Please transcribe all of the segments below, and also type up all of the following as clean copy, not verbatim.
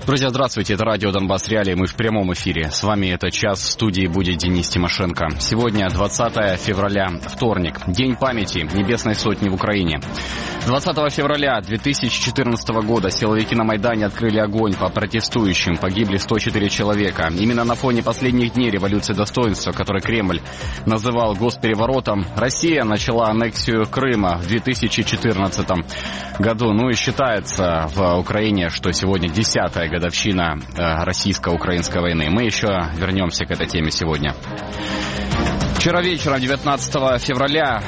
Друзья, здравствуйте, это радио «Донбасс Реалии», мы в прямом эфире. С вами это час, в студии будет Денис Тимошенко. Сегодня 20 февраля, вторник, День памяти Небесной Сотни в Украине. 20 февраля 2014 года силовики на Майдане открыли огонь по протестующим, погибли 104 человека. Именно на фоне последних дней революции достоинства, который Кремль называл госпереворотом, Россия начала аннексию Крыма в 2014 году. Ну и считается в Украине, что сегодня 10-я годовщина российско-украинской войны. Мы еще вернемся к этой теме сегодня. Вчера вечером, 19 февраля,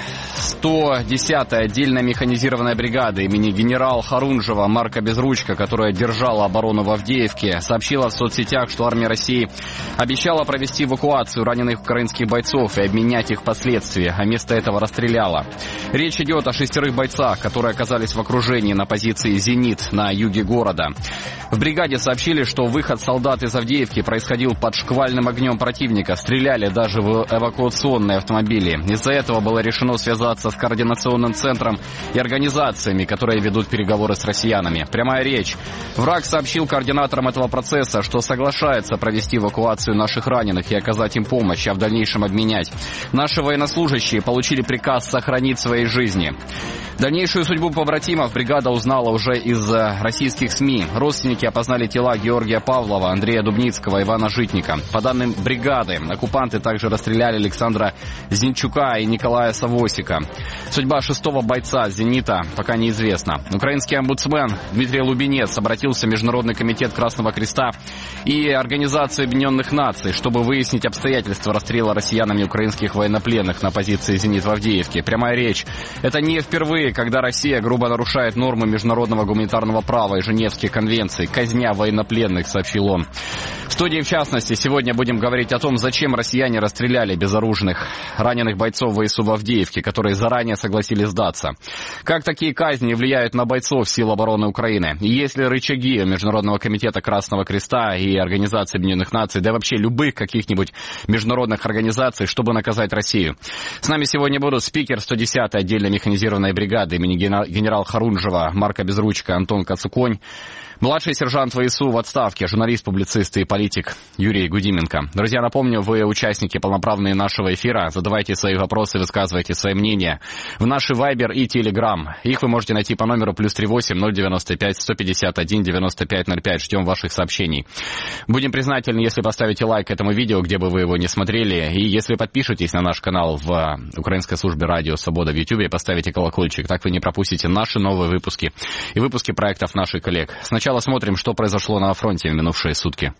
110-я отдельная механизированная бригада имени генерала Харунжева Марка Безручка, которая держала оборону в Авдеевке, сообщила в соцсетях, что армия России обещала провести эвакуацию раненых украинских бойцов и обменять их впоследствии, а вместо этого расстреляла. Речь идет о 6 бойцах, которые оказались в окружении на позиции «Зенит» на юге города. В бригаде сообщили, что выход солдат из Авдеевки происходил под шквальным огнем противника, стреляли даже в эвакуационные автомобили. Из-за этого было решено связаться с координационным центром и организациями, которые ведут переговоры с россиянами. Прямая речь. Враг сообщил координаторам этого процесса, что соглашается провести эвакуацию наших раненых и оказать им помощь, а в дальнейшем обменять. Наши военнослужащие получили приказ сохранить свои жизни. Дальнейшую судьбу побратимов бригада узнала уже из российских СМИ. Родственники опознали тела Георгия Павлова, Андрея Дубницкого, Ивана Житника. По данным бригады, оккупанты также расстреляли Александра Зинчука и Николая Савосика. Судьба 6-го бойца «Зенита» пока неизвестна. Украинский омбудсмен Дмитрий Лубенец обратился в Международный комитет Красного Креста и Организацию Объединенных Наций, чтобы выяснить обстоятельства расстрела россиянами украинских военнопленных на позиции «Зенит» в Авдеевке. Прямая речь. Это не впервые, когда Россия грубо нарушает нормы международного гуманитарного права и Женевских конвенций, казня военнопленных, сообщил он. В студии, в частности, сегодня будем говорить о том, зачем россияне расстреляли безоружных раненых бойцов ВСУ в Авдеевке, которые заранее согласились сдаться. Как такие казни влияют на бойцов сил обороны Украины? И есть ли рычаги Международного комитета Красного Креста и Организации Объединенных Наций, да и вообще любых каких-нибудь международных организаций, чтобы наказать Россию? С нами сегодня будут спикер 110-й отдельной механизированной бригады имени генерала Харунжева Марка Безручка Антон Кацуконь, младший сержант ВСУ в отставке, журналист, публицист и политик Юрий Гудименко. Друзья, напомню, вы участники полноправные нашего эфира. Задавайте свои вопросы, высказывайте свои мнения в наши Viber и Telegram. Их вы можете найти по номеру +38 095 151 95 05. Ждем ваших сообщений. Будем признательны, если поставите лайк этому видео, где бы вы его не смотрели. И если подпишетесь на наш канал в украинской службе «Радио Свобода» в YouTube и поставите колокольчик. Так вы не пропустите наши новые выпуски и выпуски проектов наших коллег. Сначала смотрим, что произошло на фронте в минувшие сутки.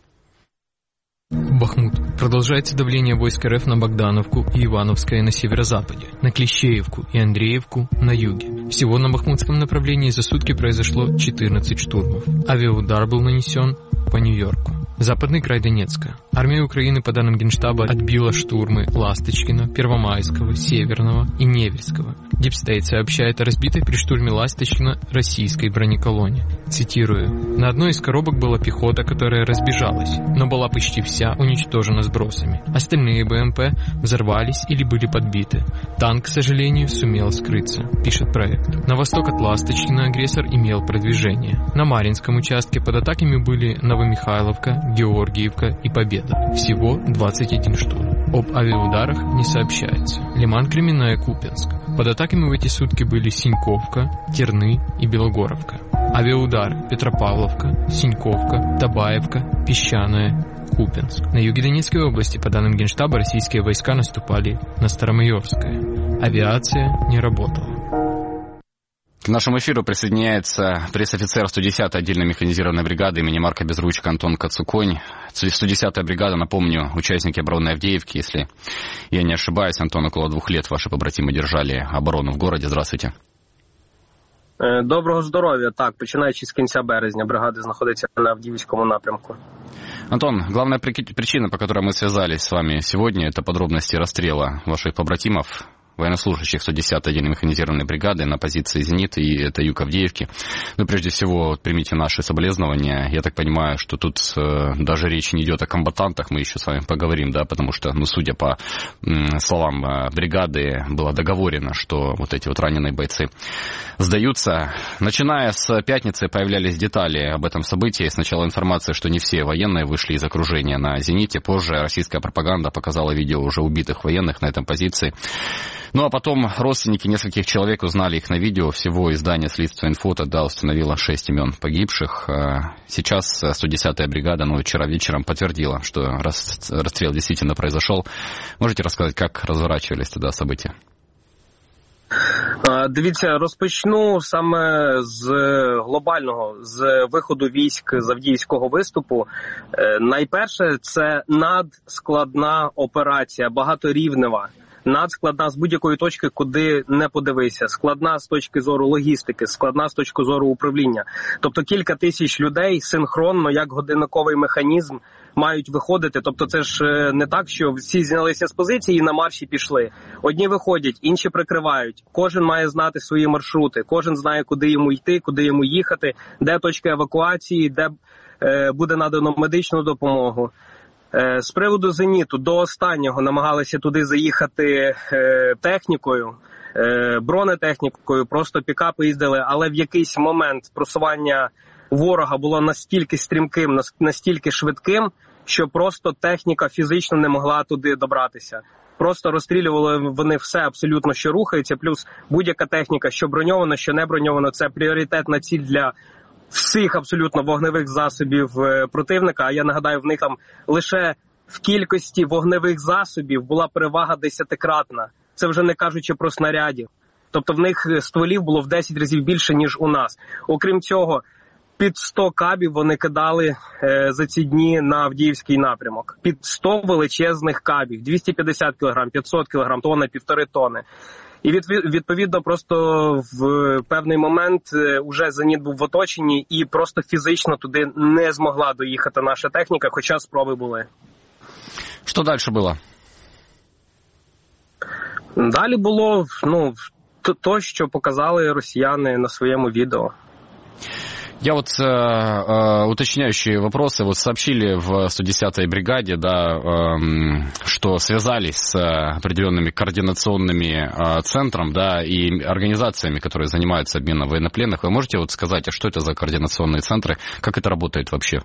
Бахмут. Продолжается давление войск РФ на Богдановку и Ивановское на северо-западе, на Клещеевку и Андреевку на юге. Всего на бахмутском направлении за сутки произошло 14 штурмов. Авиаудар был нанесен по Нью-Йорку. Западный край Донецка. Армия Украины, по данным Генштаба, отбила штурмы Ласточкина, Первомайского, Северного и Невельского. Дипстейт сообщает о разбитой при штурме Ласточкина российской бронеколонне. Цитирую. «На одной из коробок была пехота, которая разбежалась, но была почти вся уничтожена сбросами. Остальные БМП взорвались или были подбиты. Танк, к сожалению, сумел скрыться», пишет проект. На восток от Ласточкина агрессор имел продвижение. На Маринском участке под атаками были Новомихайловка, Георгиевка и Победа. Всего 21 штурм. Об авиаударах не сообщается. Лиман, Кременная, Купянск. Под атаками в эти сутки были Синьковка, Терны и Белогоровка. Авиаудар Петропавловка, Синьковка, Табаевка, Песчаная, Купянск. На юге Донецкой области, по данным Генштаба, российские войска наступали на Старомайорское. Авиация не работала. К нашему эфиру присоединяется пресс-офицер 110-й отдельной механизированной бригады имени Марка Безручка Антон Кацуконь. 110-я бригада, напомню, участники обороны Авдеевки, если я не ошибаюсь. Антон, около 2 лет ваши побратимы держали оборону в городе. Здравствуйте. Доброго здоров'я. Так, починаючи з кінця березня, бригада знаходиться на Авдіївському напрямку. Антон, главная причина, по которой мы связались с вами сегодня, это подробности расстрела ваших побратимов военнослужащих 110-й отдельной механизированной бригады на позиции «Зенит», и это юг Авдеевки. Ну, прежде всего, примите наши соболезнования. Я так понимаю, что тут даже речь не идет о комбатантах, мы еще с вами поговорим, да, потому что, ну, судя по словам бригады, было договорено, что вот эти вот раненые бойцы сдаются. Начиная с пятницы появлялись детали об этом событии. Сначала информация, что не все военные вышли из окружения на «Зените». Позже российская пропаганда показала видео уже убитых военных на этом позиции. Ну а потом родственники нескольких человек узнали их на видео. Всего издание «Следствие инфо» тогда установило 6 имен погибших. Сейчас 110-я бригада, вчера вечером подтвердила, что расстрел действительно произошел. Можете рассказать, как разворачивались тогда события? Дивіться, розпочну саме з глобального, з виходу військ з Авдіївського виступу. Найперше, це надскладна операція, багаторівнева. Надскладна з будь-якої точки, куди не подивися. Складна з точки зору логістики, складна з точки зору управління. Тобто кілька тисяч людей синхронно, як годинниковий механізм, мають виходити. Тобто це ж не так, що всі знялися з позиції і на марші пішли. Одні виходять, інші прикривають. Кожен має знати свої маршрути, кожен знає, куди йому йти, куди йому їхати, де точка евакуації, де буде надано медичну допомогу. З приводу «Зеніту» до останнього намагалися туди заїхати технікою, бронетехнікою, просто пікапи їздили, але в якийсь момент просування ворога було настільки стрімким, настільки швидким, що просто техніка фізично не могла туди добратися. Просто розстрілювали вони все абсолютно, що рухається, плюс будь-яка техніка, що броньована, що не броньована, це пріоритетна ціль для всіх абсолютно вогневих засобів противника. А я нагадаю, в них там лише в кількості вогневих засобів була перевага 10-кратна. Це вже не кажучи про снарядів. Тобто в них стволів було в 10 разів більше, ніж у нас. Окрім цього, під 100 кабів вони кидали за ці дні на Авдіївський напрямок. Під 100 величезних кабів. 250 кг, 500 кг, тонна, 1,5 тонни. І відповідно просто в певний момент уже «Зеніт» був в оточенні і просто фізично туди не змогла доїхати наша техніка, хоча спроби були. Що далі було? Далі було то, що показали росіяни на своєму відео. Я уточняющие вопросы. Сообщили в 110-й бригаде, да, что связались с определенными координационными центром, да, и организациями, которые занимаются обменом военнопленных. Вы можете сказать, а что это за координационные центры? Как это работает вообще?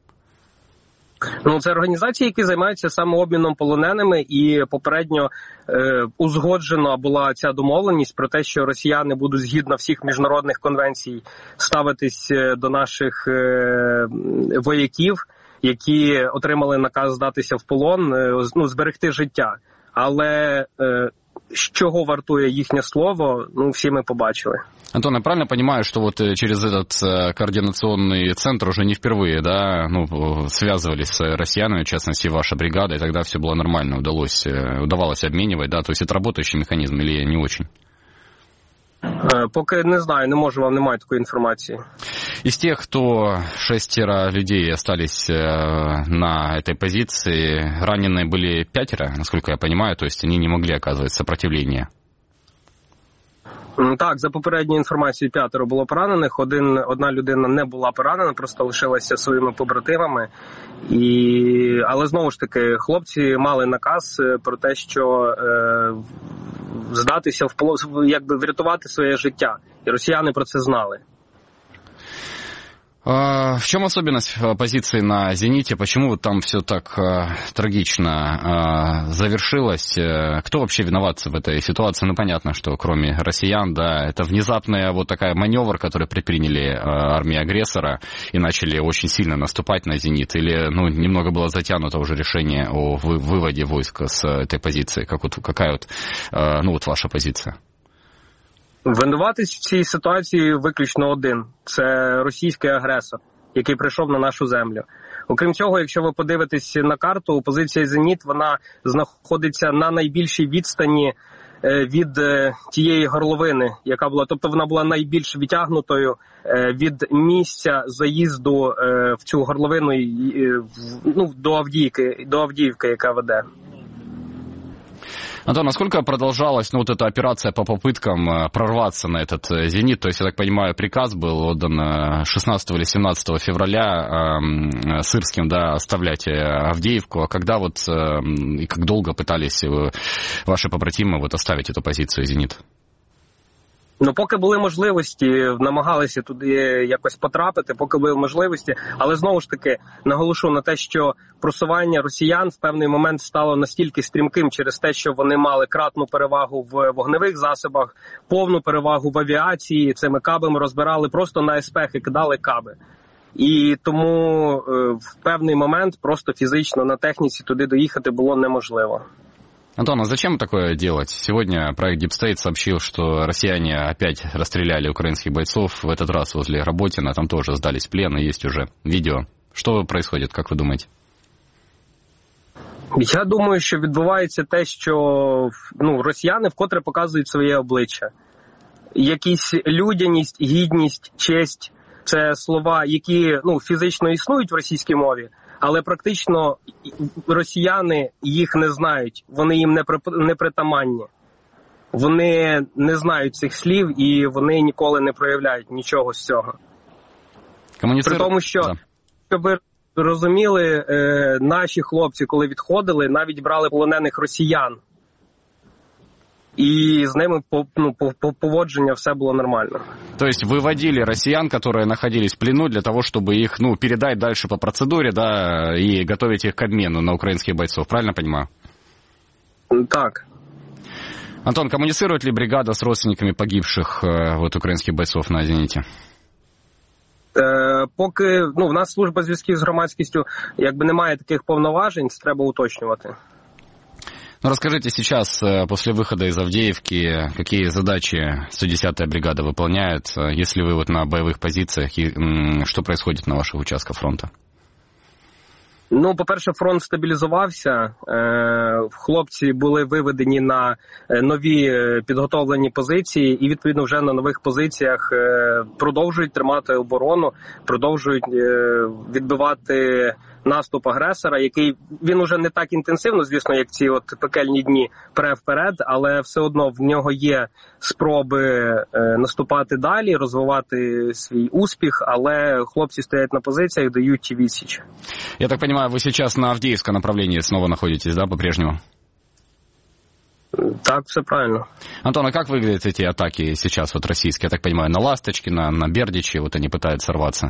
Це організації, які займаються саме обміном полоненими, і попередньо узгоджена була ця домовленість про те, що росіяни будуть згідно всіх міжнародних конвенцій ставитись до наших вояків, які отримали наказ здатися в полон, зберегти життя. Але з чого вартує їхнє слово, всі ми побачили. Антон, я правильно понимаю, что вот через этот координационный центр уже не впервые, да, связывались с россиянами, в частности, ваша бригада, и тогда все было нормально, удавалось обменивать, да, то есть это работающий механизм или не очень? Поки не знаю, не можу, вам немає такої інформації. Из тех, кто 6 людей остались на этой позиции, раненые были 5, насколько я понимаю, то есть они не могли оказывать сопротивление. Так, за попередньою інформацією 5 було поранених, одна людина не була поранена, просто лишилася своїми побратимами. Але знову ж таки, хлопці мали наказ про те, що здатися в полон, якби врятувати своє життя. І росіяни про це знали. В чем особенность позиции на «Зените»? Почему там все так трагично завершилось? Кто вообще виноват в этой ситуации? Понятно, что кроме россиян, да, это внезапный вот такой маневр, который предприняли армии агрессора и начали очень сильно наступать на «Зенит». Или, немного было затянуто уже решение о выводе войск с этой позиции? Какая ваша позиция? Винуватець в цій ситуації виключно один. Це російський агресор, який прийшов на нашу землю. Окрім цього, якщо ви подивитесь на карту, позиція «Зеніт», вона знаходиться на найбільшій відстані від тієї горловини, яка була, тобто вона була найбільш відтягнутою від місця заїзду в цю горловину до Авдіївки, яка веде. Антон, насколько продолжалась эта операция по попыткам прорваться на этот «Зенит»? То есть, я так понимаю, приказ был отдан 16 или 17 февраля Сырским, оставлять Авдеевку. А когда и как долго пытались ваши побратимы оставить эту позицию «Зенит»? Поки були можливості, намагалися туди якось потрапити, поки були можливості, але знову ж таки наголошу на те, що просування росіян в певний момент стало настільки стрімким через те, що вони мали кратну перевагу в вогневих засобах, повну перевагу в авіації, цими кабами розбирали просто на еспехи, кидали каби. І тому в певний момент просто фізично на техніці туди доїхати було неможливо. Антон, а зачем такое делать? Сегодня проект Deep State сообщил, что россияне опять расстреляли украинских бойцов, в этот раз возле Работина, там тоже сдались в плен, и есть уже видео. Что происходит, как вы думаете? Я думаю, що відбувається те, що росіяни вкотре показують своє обличчя. Якісь людяність, гідність, честь – це слова, які фізично існують в російській мові, але практично росіяни їх не знають, вони їм не притаманні. Вони не знають цих слів і вони ніколи не проявляють нічого з цього. При тому, що, щоб ви розуміли, наші хлопці, коли відходили, навіть брали полонених росіян. И с ними по поводжению все было нормально. То есть выводили россиян, которые находились в плену, для того, чтобы их передать дальше по процедуре, и готовить их к обмену на украинских бойцов. Правильно понимаю? Так. Антон, коммуницирует ли бригада с родственниками погибших украинских бойцов на «Зеніті»? Поки в нас служба зв'язків з громадськістю немає таких повноважень, це треба уточнювати. Расскажите сейчас, после выхода из Авдеевки, какие задачи 110-я бригада выполняет, если вы на боевых позициях, и что происходит на ваших участках фронта? По-перше, фронт стабілізувався, хлопці були виведені на нові підготовлені позиції і, відповідно, вже на нових позиціях продовжують тримати оборону, продовжують відбивати наступ агресора, який, він уже не так інтенсивно, звісно, як ці пекельні дні пре вперед, але все одно в нього є спроби наступати далі, розвивати свій успіх, але хлопці стоять на позиціях, дають відсіч. Я так понимаю, вы сейчас на Авдеевском направлении снова находитесь, по-прежнему? Так, все правильно. Антон, а как выглядят эти атаки сейчас российские? Я так понимаю, на Ласточкино, на Бердичи, они пытаются рваться?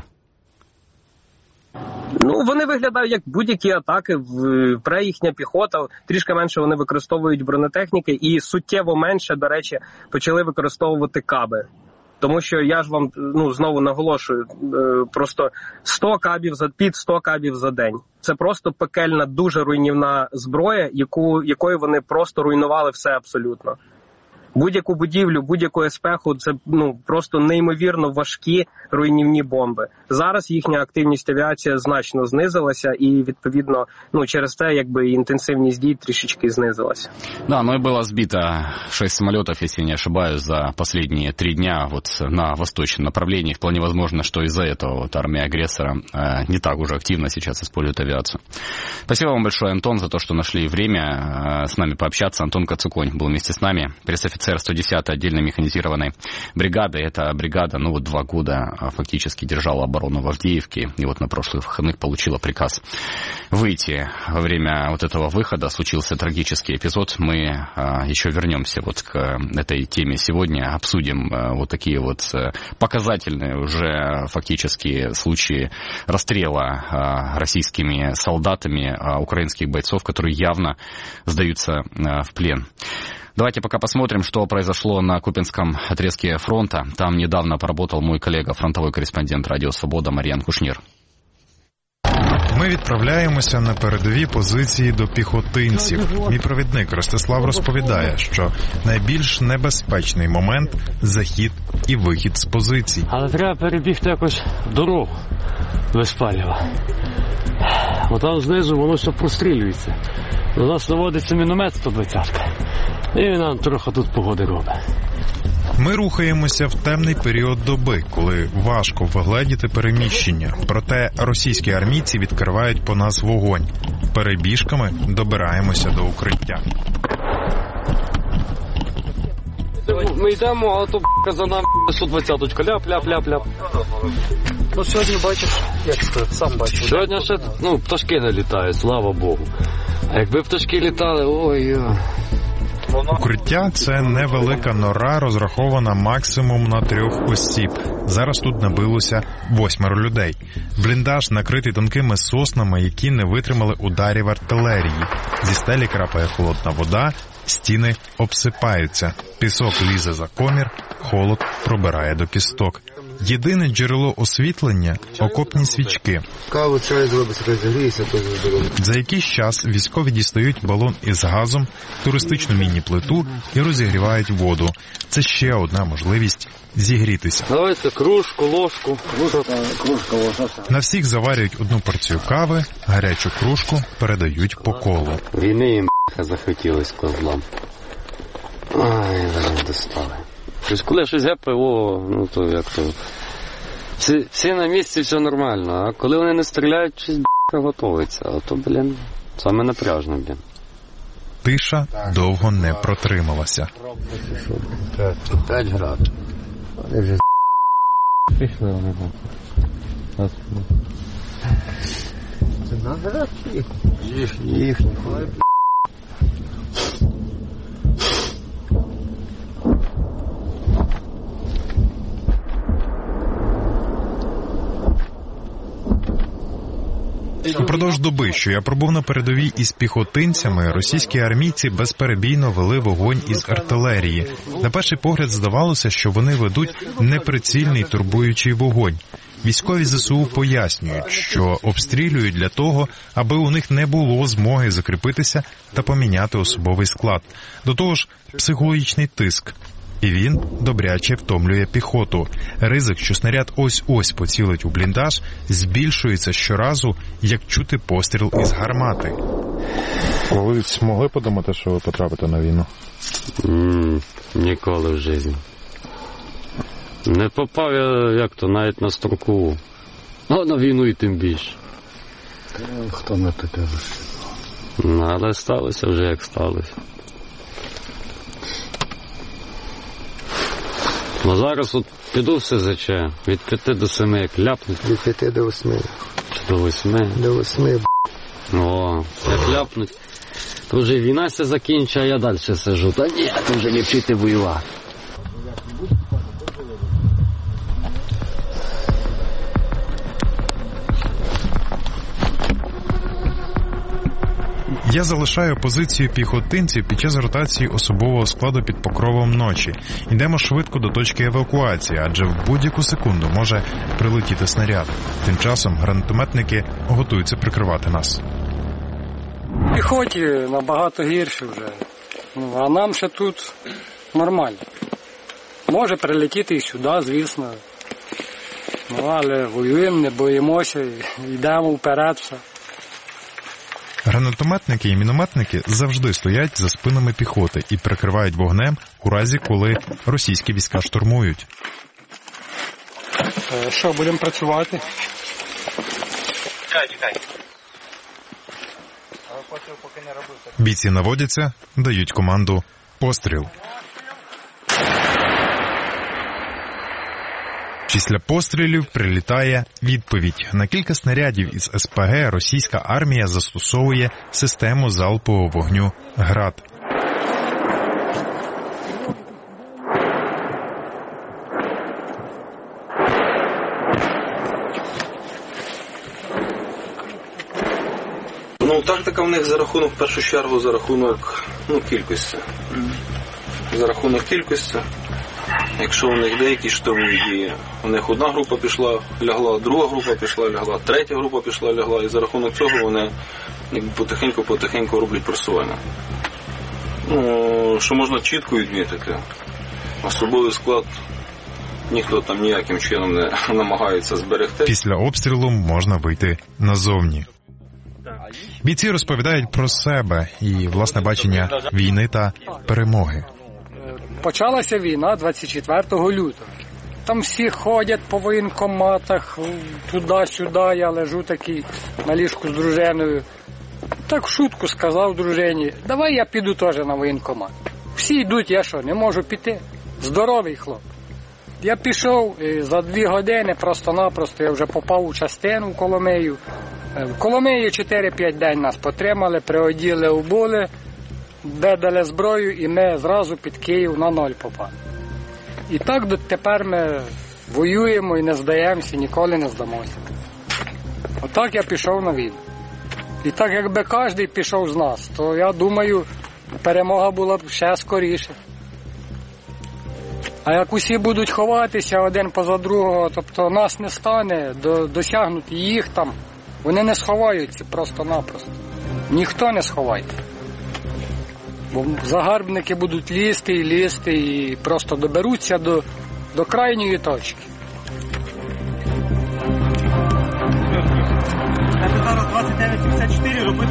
Вони виглядають як будь-які атаки, пре їхня піхота, трішки менше вони використовують бронетехніки і суттєво менше, до речі, почали використовувати каби. Тому що я ж вам знову наголошую, просто 100 кабів за день. Це просто пекельна, дуже руйнівна зброя, якою вони просто руйнували все абсолютно. Будь-яку будівлю, будь-яку еспеху – це просто неймовірно важкі руйнівні бомби. Зараз їхня активність авіації значно знизилася і, відповідно, через це інтенсивність дій трішечки знизилася. Да, и было сбито 6 самолетов, если не ошибаюсь, за последние 3 дня на восточном направлении. Вполне возможно, что из-за этого армия агрессора не так уже активно сейчас использует авиацию. Спасибо вам большое, Антон, за то, что нашли время с нами пообщаться. Антон Кацуконь был вместе с нами, пресс-офицер 110-й отдельной механизированной бригады. Эта бригада, 2 года фактически держала оборону в Авдеевке. И на прошлых выходных получила приказ выйти. Во время этого выхода случился трагический эпизод. Мы еще вернемся к этой теме сегодня. Обсудим такие показательные уже фактически случаи расстрела российскими солдатами украинских бойцов, которые явно сдаются в плен. Давайте пока посмотрим, что произошло на Куп'янском отрезке фронта. Там недавно поработал мой коллега, фронтовой корреспондент Радіо Свобода Мар'ян Кушнір. Ми відправляємося на передові позиції до піхотинців. Мій провідник Ростислав розповідає, що найбільш небезпечний момент – захід і вихід з позицій. Але треба перебігти якось дорогу без палива. Там знизу воно все прострілюється. До нас наводиться міномет 120-ка. І нам трохи тут погоди робить. Ми рухаємося в темний період доби, коли важко вгледіти переміщення. Проте російські армійці відкривають по нас вогонь. Перебіжками добираємося до укриття. ми йдемо, а то за нами 120-ка, ляп. Ну сьогодні бачиш, як сказати, сам бачиш. Сьогодні ще, пташки не літають, слава Богу. А якби пташки літали, ой. Укриття – це невелика нора, розрахована максимум на 3 осіб. Зараз тут набилося 8 людей. Бліндаж накритий тонкими соснами, які не витримали ударів артилерії. Зі стелі крапає холодна вода, стіни обсипаються. Пісок лізе за комір, холод пробирає до кісток. Єдине джерело освітлення – окопні свічки. Каву, чай зробиться, розігріється, то здоров'я. За якийсь час військові дістають балон із газом, туристичну міні-плиту і розігрівають воду. Це ще одна можливість зігрітися. Давайте кружку, ложку. На всіх заварюють одну порцію кави, гарячу кружку передають по колу. Війни їм захотілось козлам. Ай, зараз достали. Тобто, коли щось гепає, то як то. Всі на місці, все нормально, а коли вони не стріляють, щось готовиться. А то, саме напряжно, Тиша довго не протрималася. 5 градусів. Пішли вони. Це на град Їхні. Упродовж доби, що я пробув на передовій із піхотинцями, російські армійці безперебійно вели вогонь із артилерії. На перший погляд здавалося, що вони ведуть неприцільний турбуючий вогонь. Військові ЗСУ пояснюють, що обстрілюють для того, аби у них не було змоги закріпитися та поміняти особовий склад. До того ж, психологічний тиск. І він добряче втомлює піхоту. Ризик, що снаряд ось-ось поцілить у бліндаж, збільшується щоразу, як чути постріл із гармати. Ви змогли подумати, що ви потрапите на війну? Ніколи в житті. Не попав я, навіть на строкову. А на війну і тим більше. Хто на таке вийшов? Але сталося вже як сталося. Ну зараз піду в СЗЧ, від 5 до 7 як ляпнуть. Від 5 до 8. До 8. До 8. Як ляпнуть. То вже війна се закінчить, а я далі сижу. Та ні, то вже не вчити воювати. Я залишаю позицію піхотинців під час ротації особового складу під покровом ночі. Йдемо швидко до точки евакуації, адже в будь-яку секунду може прилетіти снаряд. Тим часом гранатометники готуються прикривати нас. Піхоті набагато гірше вже, а нам ще тут нормально. Може прилетіти і сюди, звісно. Але воюємо, не боїмося, йдемо вперед все. Гранатометники і мінометники завжди стоять за спинами піхоти і прикривають вогнем у разі, коли російські війська штурмують. Що, будемо працювати? Чекай. Бійці наводяться, дають команду «Постріл». Після пострілів прилітає відповідь. На кілька снарядів із СПГ російська армія застосовує систему залпового вогню «Град». Тактика в них за рахунок, в першу чергу, за рахунок кількості. За рахунок кількості. Якщо у них деякі штурмові дії, у них одна група пішла, лягла, друга група пішла, лягла, третя група пішла, лягла, і за рахунок цього вони потихеньку роблять просування. Що можна чітко відмітити, особовий склад ніхто там ніяким чином не намагається зберегти. Після обстрілу можна вийти назовні. Бійці розповідають про себе і власне бачення війни та перемоги. Почалася війна 24 лютого. Там всі ходять по воєнкоматах, туди-сюди, я лежу такий на ліжку з дружиною. Так в шутку сказав дружині, давай я піду теж на воєнкомат. Всі йдуть, я що, не можу піти? здоровий хлоп. Я пішов і за 2 години просто-напросто я вже попав у частину в Коломию. В Коломиї 4-5 день нас потримали, приоділи, убули, видали зброю і ми зразу під Київ на 0 попали. І так дотепер ми воюємо і не здаємося, ніколи не здамося. Отак я пішов на війну. І так якби кожен пішов з нас, то я думаю, перемога була б ще скоріше. А як усі будуть ховатися один поза другого, тобто нас не стане досягнути їх там, вони не сховаються просто-напросто. Ніхто не сховається. Бо загарбники будуть лізти і просто доберуться до крайньої точки. Зараз 29,74, роби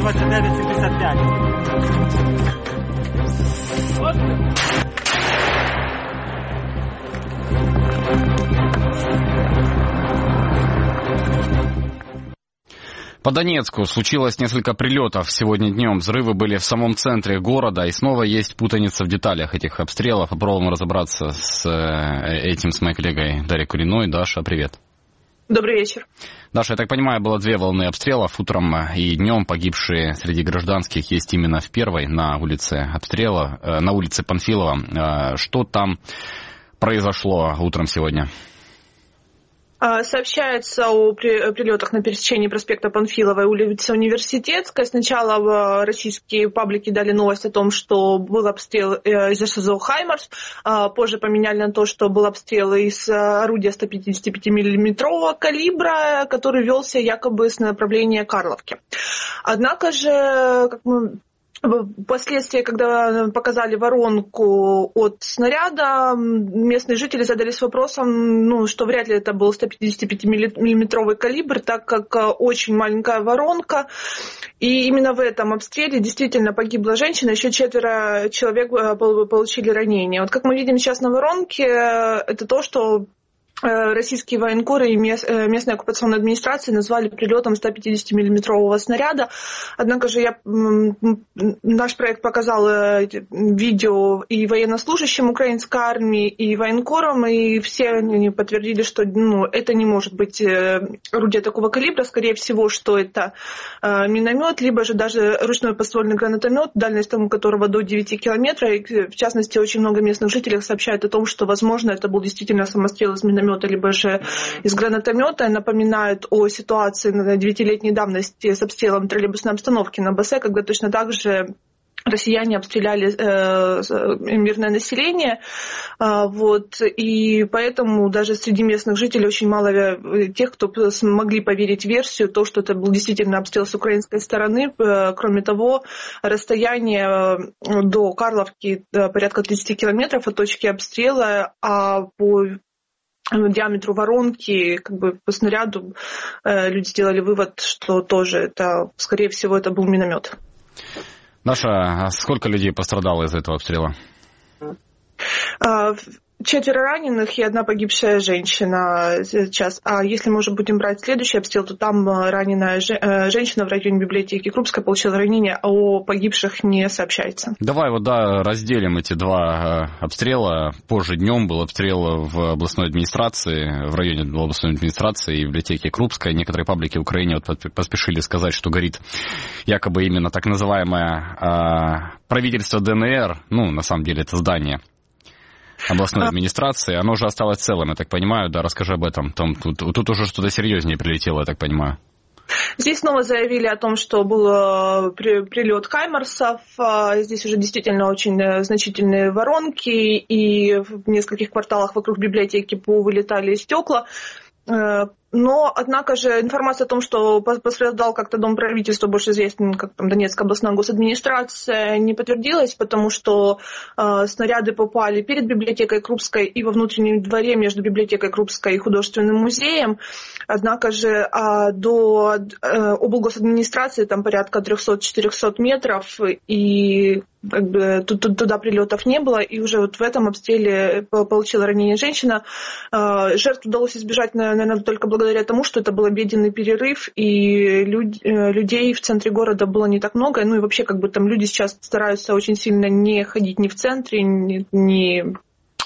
29,75. По Донецку случилось несколько прилетов сегодня днем. Взрывы были в самом центре города, и снова есть путаница в деталях этих обстрелов. Попробуем разобраться с этим с моей коллегой Дарьей Куриной. Даша, привет. Добрый вечер. Даша, я так понимаю, было 2 волны обстрелов утром и днем. Погибшие среди гражданских есть именно в первой на улице обстрела, на улице Панфилова. Что там произошло утром сегодня? Сообщается о прилетах на пересечении проспекта Панфилова и улицы Университетской. Сначала российские паблики дали новость о том, что был обстрел из ССО «Хаймарс». Позже поменяли на то, что был обстрел из орудия 155-миллиметрового калибра, который велся якобы с направления Карловки. Однако же, как мы... Впоследствии, когда показали воронку от снаряда, местные жители задались вопросом, что вряд ли это был 155-миллиметровый калибр, так как очень маленькая воронка. И именно в этом обстреле действительно погибла женщина, еще 4 человек получили ранения. Вот как мы видим сейчас на воронке, это то, что российские военкоры и местная оккупационная администрация назвали прилетом 150-миллиметрового снаряда. Однако же наш проект показал видео и военнослужащим украинской армии, и военкорам, и все они подтвердили, что это не может быть орудие такого калибра. Скорее всего, что это миномет, либо же даже ручной подствольный гранатомет, дальность которого до 9 километров. И, в частности, очень много местных жителей сообщают о том, что, возможно, это был действительно самострел из миномета, либо же из гранатомета. Напоминает о ситуации на 9-летней давности с обстрелом троллейбусной обстановки на Басе, когда точно так же россияне обстреляли мирное население. И поэтому даже среди местных жителей очень мало тех, кто смогли поверить в версию, то, что это был действительно обстрел с украинской стороны. Кроме того, расстояние до Карловки порядка 30 километров от точки обстрела, а по диаметру воронки, по снаряду, люди сделали вывод, что тоже это, скорее всего, это был миномет. Даша, а сколько людей пострадало из этого обстрела? 4 раненых и 1 погибшая женщина сейчас. А если мы уже будем брать следующий обстрел, то там раненая женщина в районе библиотеки Крупской получила ранение, а о погибших не сообщается. Давай разделим эти 2 обстрела. Позже днем был обстрел в областной администрации, в районе областной администрации и библиотеки Крупской. Некоторые паблики в Украине поспешили сказать, что горит якобы именно так называемое правительство ДНР. На самом деле это здание областной администрации, оно уже осталось целым, я так понимаю, да, расскажи об этом. Тут уже что-то серьезнее прилетело, я так понимаю. Здесь снова заявили о том, что был прилет «Хаймарсов». Здесь уже действительно очень значительные воронки, и в нескольких кварталах вокруг библиотеки повылетали стекла. Но, однако же, информация о том, что пострадал как-то дом правительства, больше известен как Донецкая областная госадминистрация, не подтвердилась, потому что снаряды попали перед библиотекой Крупской и во внутреннем дворе между библиотекой Крупской и художественным музеем. Однако же до облгосадминистрации там порядка 300-400 метров, и туда прилетов не было, и уже в этом обстреле получила ранение женщина. Жертв удалось избежать, наверное, только благодаря тому, что это был обеденный перерыв, и людей в центре города было не так много. И вообще, там люди сейчас стараются очень сильно не ходить ни в центре, ни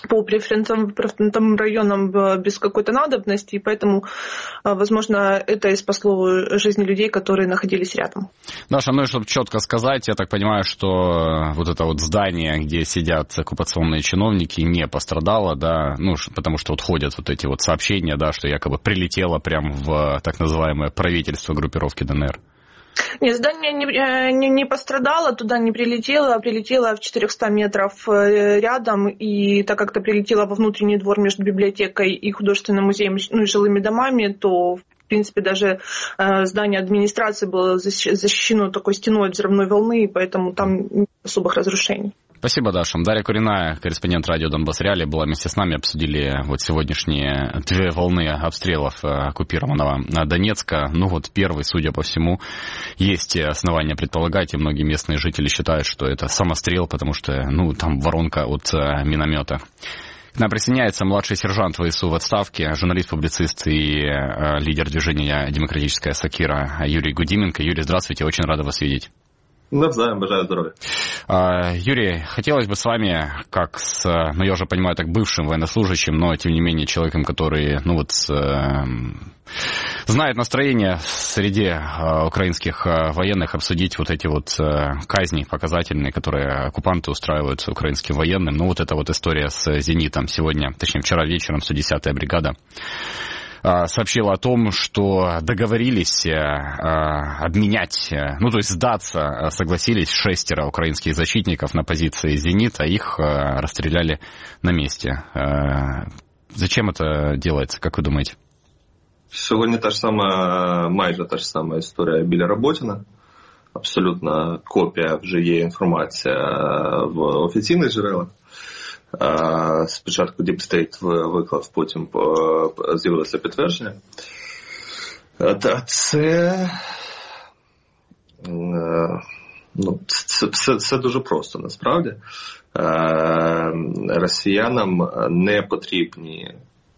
по прифронтовым районам без какой-то надобности, и поэтому, возможно, это и спасло жизни людей, которые находились рядом. Даша, ну и чтобы четко сказать, я так понимаю, что вот это вот здание, где сидят оккупационные чиновники, не пострадало, да, ну, потому что вот ходят вот эти вот сообщения, да, что якобы прилетело прямо в так называемое правительство группировки ДНР. Нет, здание не пострадало, туда не прилетело, а прилетело в 400 метров рядом, и так как это прилетело во внутренний двор между библиотекой и художественным музеем, ну и жилыми домами, то, в принципе, даже здание администрации было защищено такой стеной от взрывной волны, и поэтому там нет особых разрушений. Спасибо, Даша. Дарья Куриная, корреспондент радио «Донбасс Реалии», была вместе с нами, обсудили вот сегодняшние 2 волны обстрелов оккупированного Донецка. Ну вот первый, судя по всему, есть основания предполагать, и многие местные жители считают, что это самострел, потому что, ну, там воронка от миномета. К нам присоединяется младший сержант ВСУ в отставке, журналист-публицист и лидер движения «Демократическая Сокира» Юрий Гудименко. Юрий, здравствуйте, очень рада вас видеть. Навзаим, бажаю здоровья. Юрий, хотелось бы с вами, как с, ну я уже понимаю, так бывшим военнослужащим, но тем не менее человеком, который, ну вот, знает настроение среди украинских военных, обсудить вот эти вот казни показательные, которые оккупанты устраивают украинским военным. Ну вот эта вот история с «Зенитом» сегодня, точнее вчера вечером, 110-я бригада сообщила о том, что договорились обменять, ну то есть сдаться, согласились 6 украинских защитников на позиции «Зенит», а их расстреляли на месте. Зачем это делается, как вы думаете? Сьогодні та ж сама, майже та ж сама історія біля Роботіна. Абсолютно копія вже є інформація в офіційних джерелах. Спочатку Deep State виклав, потім з'явилося підтвердження. Це дуже просто, насправді. Росіянам не потрібні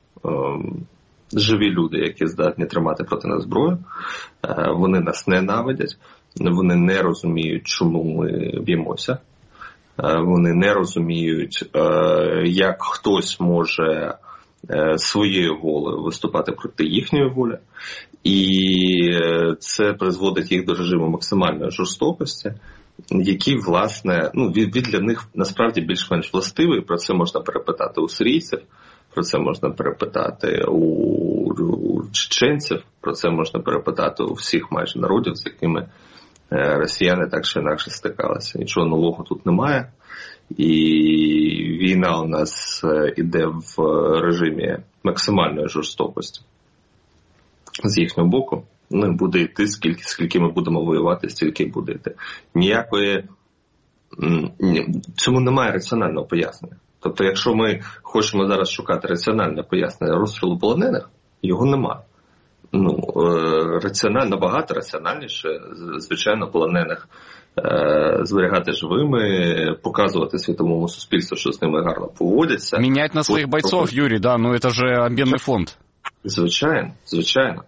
живі люди, які здатні тримати проти нас зброю. Вони нас ненавидять, вони не розуміють, чому ми б'ємося. Вони не розуміють, як хтось може своєю волею виступати проти їхньої волі. І це призводить їх до режиму максимальної жорстокості, який, власне, ну, він для них насправді більш-менш властивий. Про це можна перепитати у сирійців, про це можна перепитати у чеченців, про це можна перепитати у всіх майже народів, з якими росіяни так чи інакше стикалися. Нічого нового тут немає. І війна у нас іде в режимі максимальної жорстокості з їхнього боку. Ну, буде йти, скільки ми будемо воювати, стільки буде йти. Ніякої... Цьому немає раціонального пояснення. Тобто, якщо ми хочемо зараз шукати раціональне пояснення розстрілу полонених, його немає. Ну, набагато раціональніше, звичайно, полонених зберігати живими, показувати світовому суспільству, що з ними гарно поводяться. Міняти на своїх бойців, Юрій, да, ну це ж обмінний фонд. Звичайно.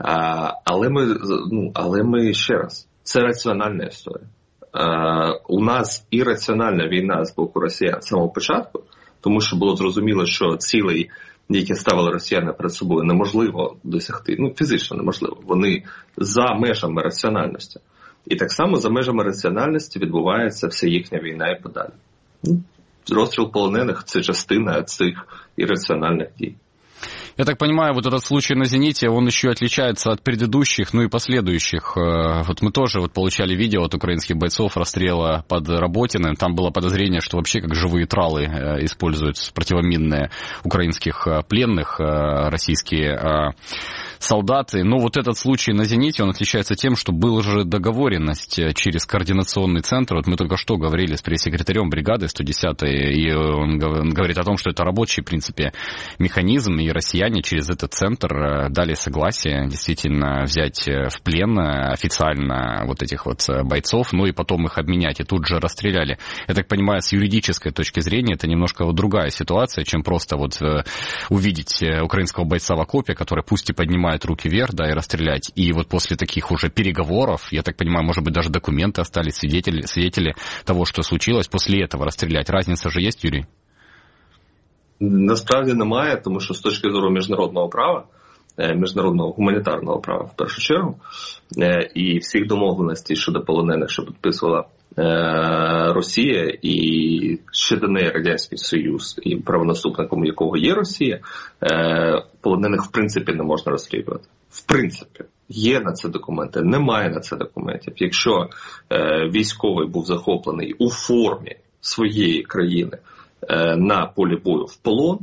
Але ми ще раз, це раціональна історія. У нас ірраціональна війна з боку росіян з самого початку, тому що було зрозуміло, що цілий, які ставили росіяни перед собою, неможливо досягти. Ну, фізично неможливо. Вони за межами раціональності. І так само за межами раціональності відбувається вся їхня війна і подалі. Розстріл полонених – це частина цих ірраціональних дій. Я так понимаю, вот этот случай на «Зените», он еще отличается от предыдущих, ну и последующих. Вот мы тоже вот получали видео от украинских бойцов расстрела под Роботиным. Там было подозрение, что вообще как живые тралы используют противоминные украинских пленных, российские солдаты. Но вот этот случай на «Зените», он отличается тем, что была же договоренность через координационный центр. Вот мы только что говорили с пресс-секретарем бригады 110-й, и он говорит о том, что это рабочий, в принципе, механизм, и россияне через этот центр дали согласие действительно взять в плен официально вот этих вот бойцов, ну и потом их обменять, и тут же расстреляли. Я так понимаю, с юридической точки зрения это немножко вот другая ситуация, чем просто вот увидеть украинского бойца в окопе, который пусть и поднимает руки вверх, да, и расстрелять. И вот после таких уже переговоров, я так понимаю, может быть, даже документы остались, свидетели того, что случилось, после этого расстрелять. Разница же есть, Юрий? Насправді немає, тому що з точки зору міжнародного права, міжнародного гуманітарного права в першу чергу, і всіх домовленостей щодо полонених, що підписувала Росія і ще до неї Радянський Союз, і правонаступником якого є Росія, полонених в принципі не можна розстрілювати. В принципі. Є на це документи, немає на це документів. Якщо військовий був захоплений у формі своєї країни на полі бою в полон,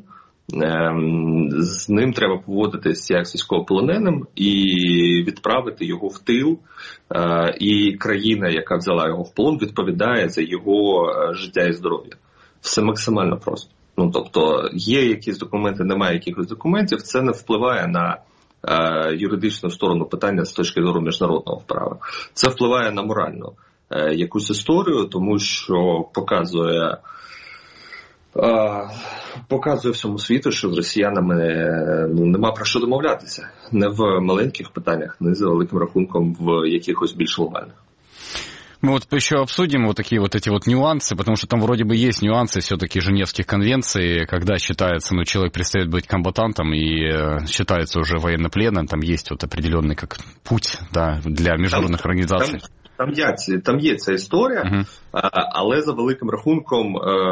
з ним треба поводитись як з військовополоненим і відправити його в тил, і країна, яка взяла його в полон, відповідає за його життя і здоров'я. Все максимально просто. Ну, тобто, є якісь документи, немає якихось документів, це не впливає на юридичну сторону питання з точки зору міжнародного права. Це впливає на моральну якусь історію, тому що показує всьому світу, що з росіянами нема про що домовлятися. Не в маленьких питаннях, не за великим рахунком в якихось більш глобальних. Мы вот еще обсудим вот такие вот эти вот нюансы, потому что там вроде бы есть нюансы все-таки Женевских конвенций, когда считается, человек перестает быть комбатантом и считается уже военнопленным, там есть вот определенный как путь, да, для международных организаций. Там є ця історія, але за великим рахунком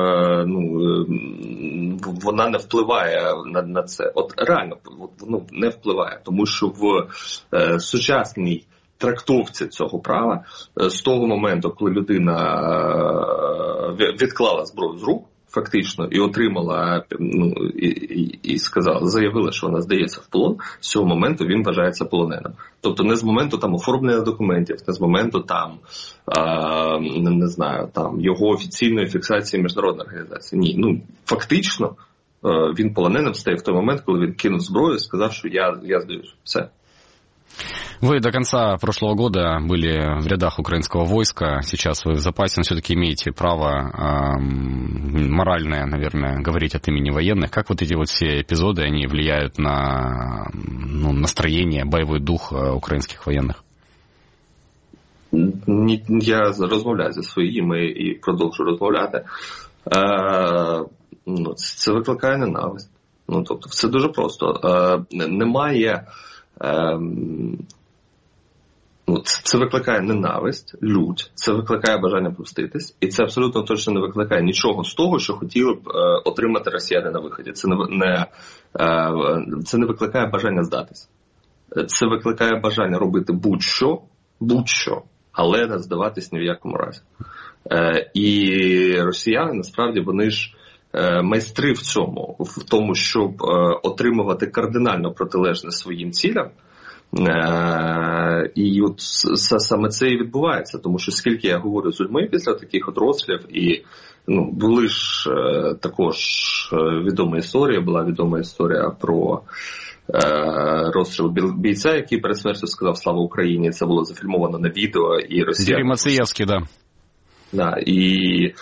вона не впливає на це. От реально, не впливає, тому що в сучасній трактовці цього права, з того моменту, коли людина відклала зброю з рук, фактично, і отримала, і сказала, заявила, що вона здається в полон, з цього моменту він вважається полоненим. Тобто не з моменту там оформлення документів, не з моменту там, не знаю, там його офіційної фіксації міжнародної організації. Ні, фактично він полоненим стає в той момент, коли він кинув зброю і сказав, що я здаюсь. Все. Вы до конца прошлого года были в рядах украинского войска, сейчас вы в запасе, но все-таки имеете право моральное, наверное, говорить от имени военных. Как вот эти вот все эпизоды, они влияют на настроение, боевой дух украинских военных? Я розмовляю зі своїми і продовжу розмовляти. Це викликає ненависть. Тобто, все дуже просто. Немає... Це викликає ненависть, лють, це викликає бажання помститись, і це абсолютно точно не викликає нічого з того, що хотіли б отримати росіяни на виході. Це не викликає бажання здатись. Це викликає бажання робити будь-що, але не здаватись ні в якому разі. І росіяни, насправді, вони ж майстри в цьому, в тому, щоб отримувати кардинально протилежне своїм цілям. І от саме це і відбувається, тому що скільки я говорю з людьми після таких от розстрілів, і були ж також була відома історія про розстріл бійця, який перед смертю сказав «Слава Україні», це було зафільмовано на відео, і Росія... Юрій Мацієвський, да. Да, і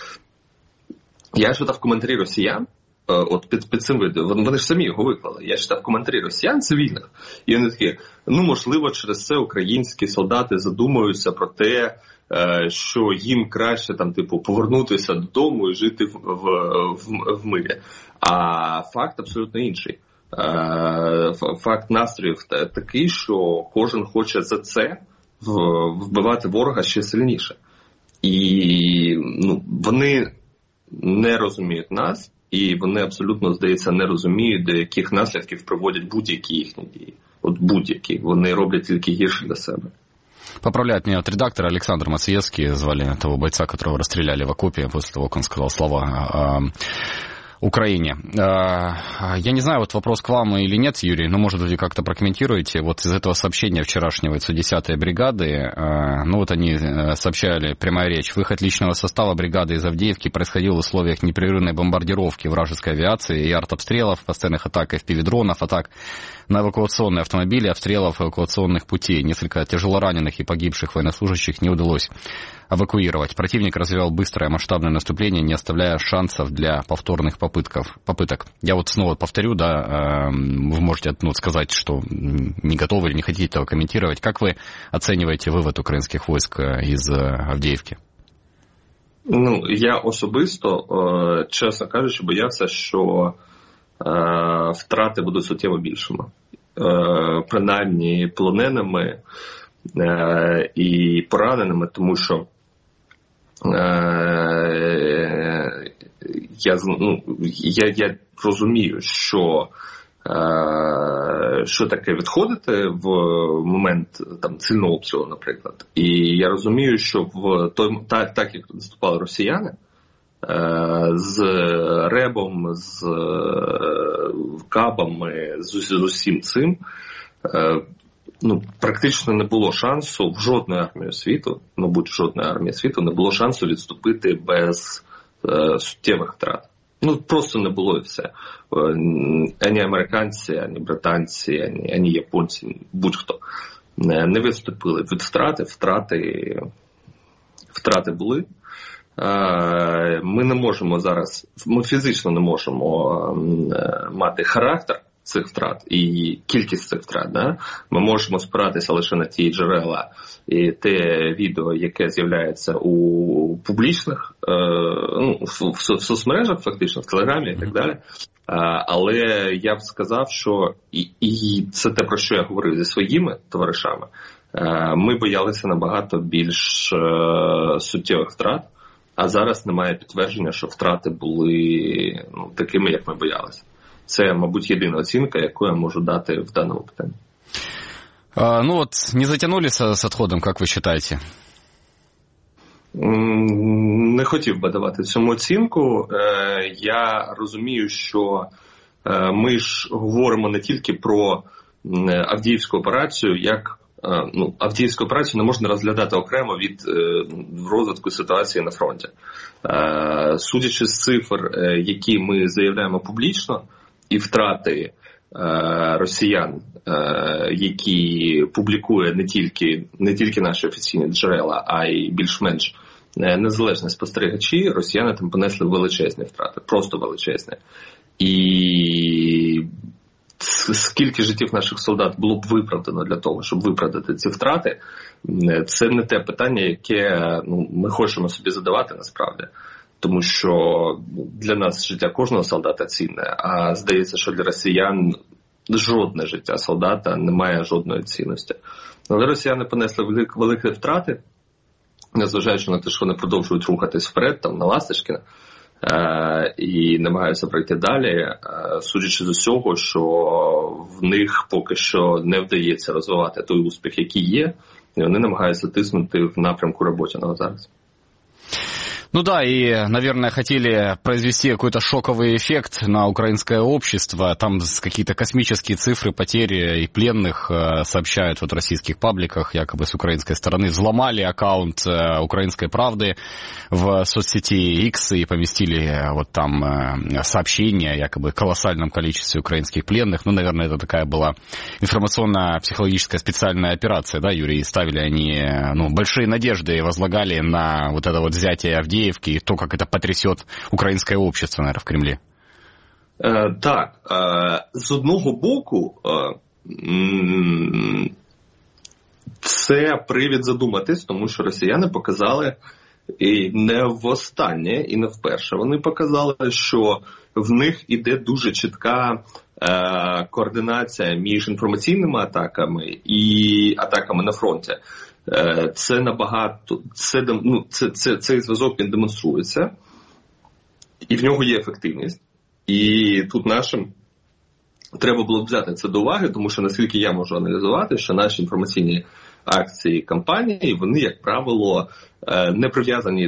я читав коментарі росіян, от під цим відео, вони ж самі його виклали. Я читав коментарі росіян цивільних, і вони такі, можливо, через це українські солдати задумуються про те, що їм краще повернутися додому і жити в мирі. А факт абсолютно інший. Факт настроїв такий, що кожен хоче за це вбивати ворога ще сильніше. І вони не розуміють нас, і вони абсолютно, здається, не розуміють, до яких наслідків приводять будь-які їхні дії. От будь-які. Вони роблять тільки гірше для себе. Поправляет меня от редактора Александр Мацієвський, звали того бойца, которого расстреляли в окопе после того, как он сказал слова Украине. Я не знаю, вот вопрос к вам или нет, Юрий, но, может, вы как-то прокомментируете. Вот из этого сообщения вчерашнего 110-й бригады, они сообщали, прямая речь, выход личного состава бригады из Авдеевки происходил в условиях непрерывной бомбардировки вражеской авиации и артобстрелов, постоянных атак FPV-дронов, атак на эвакуационные автомобили, обстрелов эвакуационных путей. Несколько тяжелораненых и погибших военнослужащих не удалось эвакуировать. Противник развивал быстрое масштабное наступление, не оставляя шансов для повторных попыток. Я вот снова повторю, да, вы можете сказать, что не готовы или не хотите этого комментировать. Как вы оцениваете вывод украинских войск из Авдіївки? Я особисто, чесно кажучи, боявся, що втрати будуть суттєво більшими. Принаймні полоненими і пораненими, тому що я розумію, що таке відходити в момент там сильного обстрілу, наприклад. І я розумію, що так як наступали росіяни, з РЕБом, з КАБами, з усім цим, практично не було шансу в жодної армії світу, мабуть, в жодної армії світу не було шансу відступити без суттєвих втрат. Просто не було і все. Ані американці, ані британці, ані японці, будь-хто не відступили від втрати. Втрати були. Ми не можемо зараз, ми фізично не можемо мати характер цих втрат і кількість цих втрат. Да? Ми можемо спиратися лише на ті джерела і те відео, яке з'являється у публічних, в соцмережах, фактично, в Телеграмі і так далі. Але я б сказав, що і це те, про що я говорив зі своїми товаришами, ми боялися набагато більш суттєвих втрат, а зараз немає підтвердження, що втрати були такими, як ми боялися. Це, мабуть, єдина оцінка, яку я можу дати в даному питанні. Не затягнули с отходом, як ви вважаєте? Не хотів би давати цьому оцінку. Я розумію, що ми ж говоримо не тільки про Авдіївську операцію, Авдіївську операцію не можна розглядати окремо від розвитку ситуації на фронті. Судячи з цифр, які ми заявляємо публічно, і втрати росіян, які публікує не тільки наші офіційні джерела, а й більш-менш незалежні спостерігачі, росіяни там понесли величезні втрати, просто величезні. І скільки життів наших солдат було б виправдано для того, щоб виправдати ці втрати, це не те питання, яке ми хочемо собі задавати насправді. Тому що для нас життя кожного солдата цінне, а здається, що для росіян жодне життя солдата не має жодної цінності. Але росіяни понесли великі втрати, незважаючи на те, що вони продовжують рухатись вперед, там, на Ласточкіна, і намагаються пройти далі, судячи з усього, що в них поки що не вдається розвивати той успіх, який є, і вони намагаються тиснути в напрямку Роботіного зараз. И, наверное, хотели произвести какой-то шоковый эффект на украинское общество. Там какие-то космические цифры потери и пленных сообщают в российских пабликах, якобы с украинской стороны. Взломали аккаунт «Украинской правды» в соцсети X и поместили там сообщения о якобы колоссальном количестве украинских пленных. Наверное, это такая была информационно-психологическая специальная операция, да, Юрий? И ставили они, большие надежды возлагали на это взятие Авдеевки и то, как это потрясет украинское общество, наверное, в Кремлі. Так. З одного боку, це привід задуматись, тому що росіяни показали і не востаннє, і не вперше. Вони показали, що в них іде дуже чітка координація між інформаційними атаками і атаками на фронті. Це набагато, цей зв'язок він демонструється, і в нього є ефективність. І тут нашим треба було б взяти це до уваги, тому що, наскільки я можу аналізувати, що наші інформаційні акції кампанії, вони, як правило, не прив'язані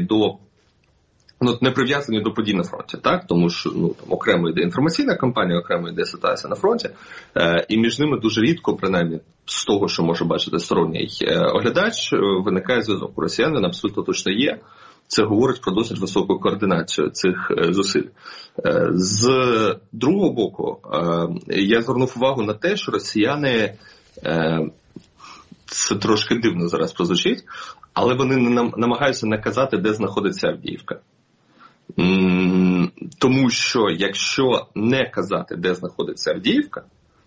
до подій на фронті, так? Тому що окремо йде інформаційна кампанія, окремо йде ситуація на фронті, і між ними дуже рідко, принаймні з того, що може бачити сторонній оглядач, виникає зв'язок. У росіян він абсолютно точно є. Це говорить про досить високу координацію цих зусиль. З другого боку, я звернув увагу на те, що росіяни, це трошки дивно зараз прозвучить, але вони намагаються наказати, де знаходиться Авдіївка. Тому що якщо не казати, де знаходиться Авдіївка,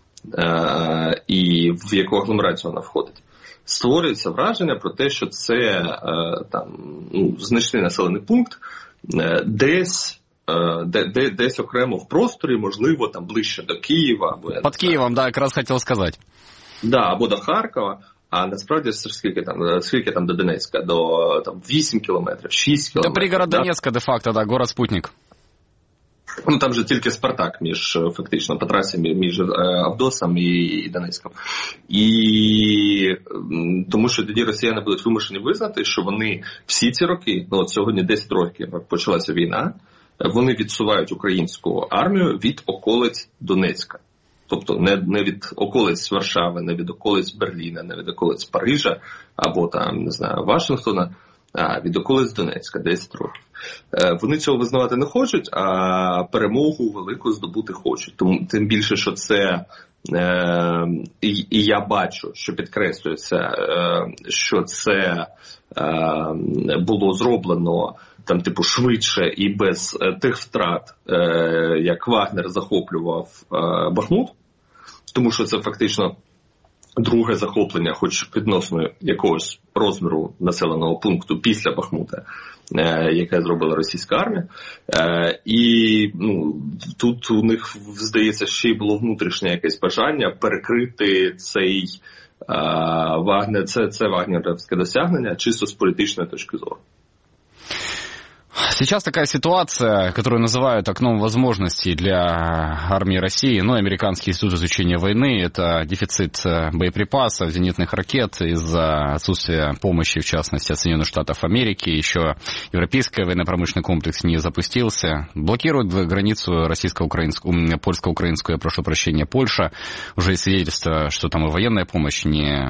і в яку агломерацію вона входить, створюється враження про те, що це значний населений пункт десь десь окремо в просторі, можливо, там ближче до Києва. Або, під Києвом, да, якраз хотів сказати. Да, або до Харкова. А насправді скільки там до Донецька? До там 8 кілометрів, 6 кілометрів. До пригород Донецька, де-факто, да, город-спутник. Ну, там же тільки Спартак фактично по трасі між Авдосом і Донецьком. І тому що тоді росіяни будуть вимушені визнати, що вони всі ці роки, ну от сьогодні 10 років, як почалася війна, вони відсувають українську армію від околиць Донецька. Тобто не від околиць Варшави, не від околиць Берліна, не від околиць Парижа або там, не знаю, Вашингтона, а від околиць Донецька 10 років. Вони цього визнавати не хочуть, а перемогу велику здобути хочуть. Тому тим більше, що це і я бачу, що підкреслюється, що це було зроблено там, типу, швидше і без тих втрат, як Вагнер захоплював Бахмут, тому що це фактично друге захоплення, хоч відносно якогось розміру населеного пункту після Бахмута, яке зробила російська армія. І тут у них, здається, ще й було внутрішнє якесь бажання перекрити цей Вагнер, це вагнерівське досягнення чисто з політичної точки зору. Сейчас такая ситуация, которую называют окном возможностей для армии России, ну, Американский институт изучения войны, это дефицит боеприпасов, зенитных ракет из-за отсутствия помощи, в частности, от Соединенных Штатов Америки. Еще европейский военно-промышленный комплекс не запустился. Блокирует границу российско-украинскую, польско-украинскую, я прошу прощения, Польша. Уже есть свидетельство, что там и военная помощь не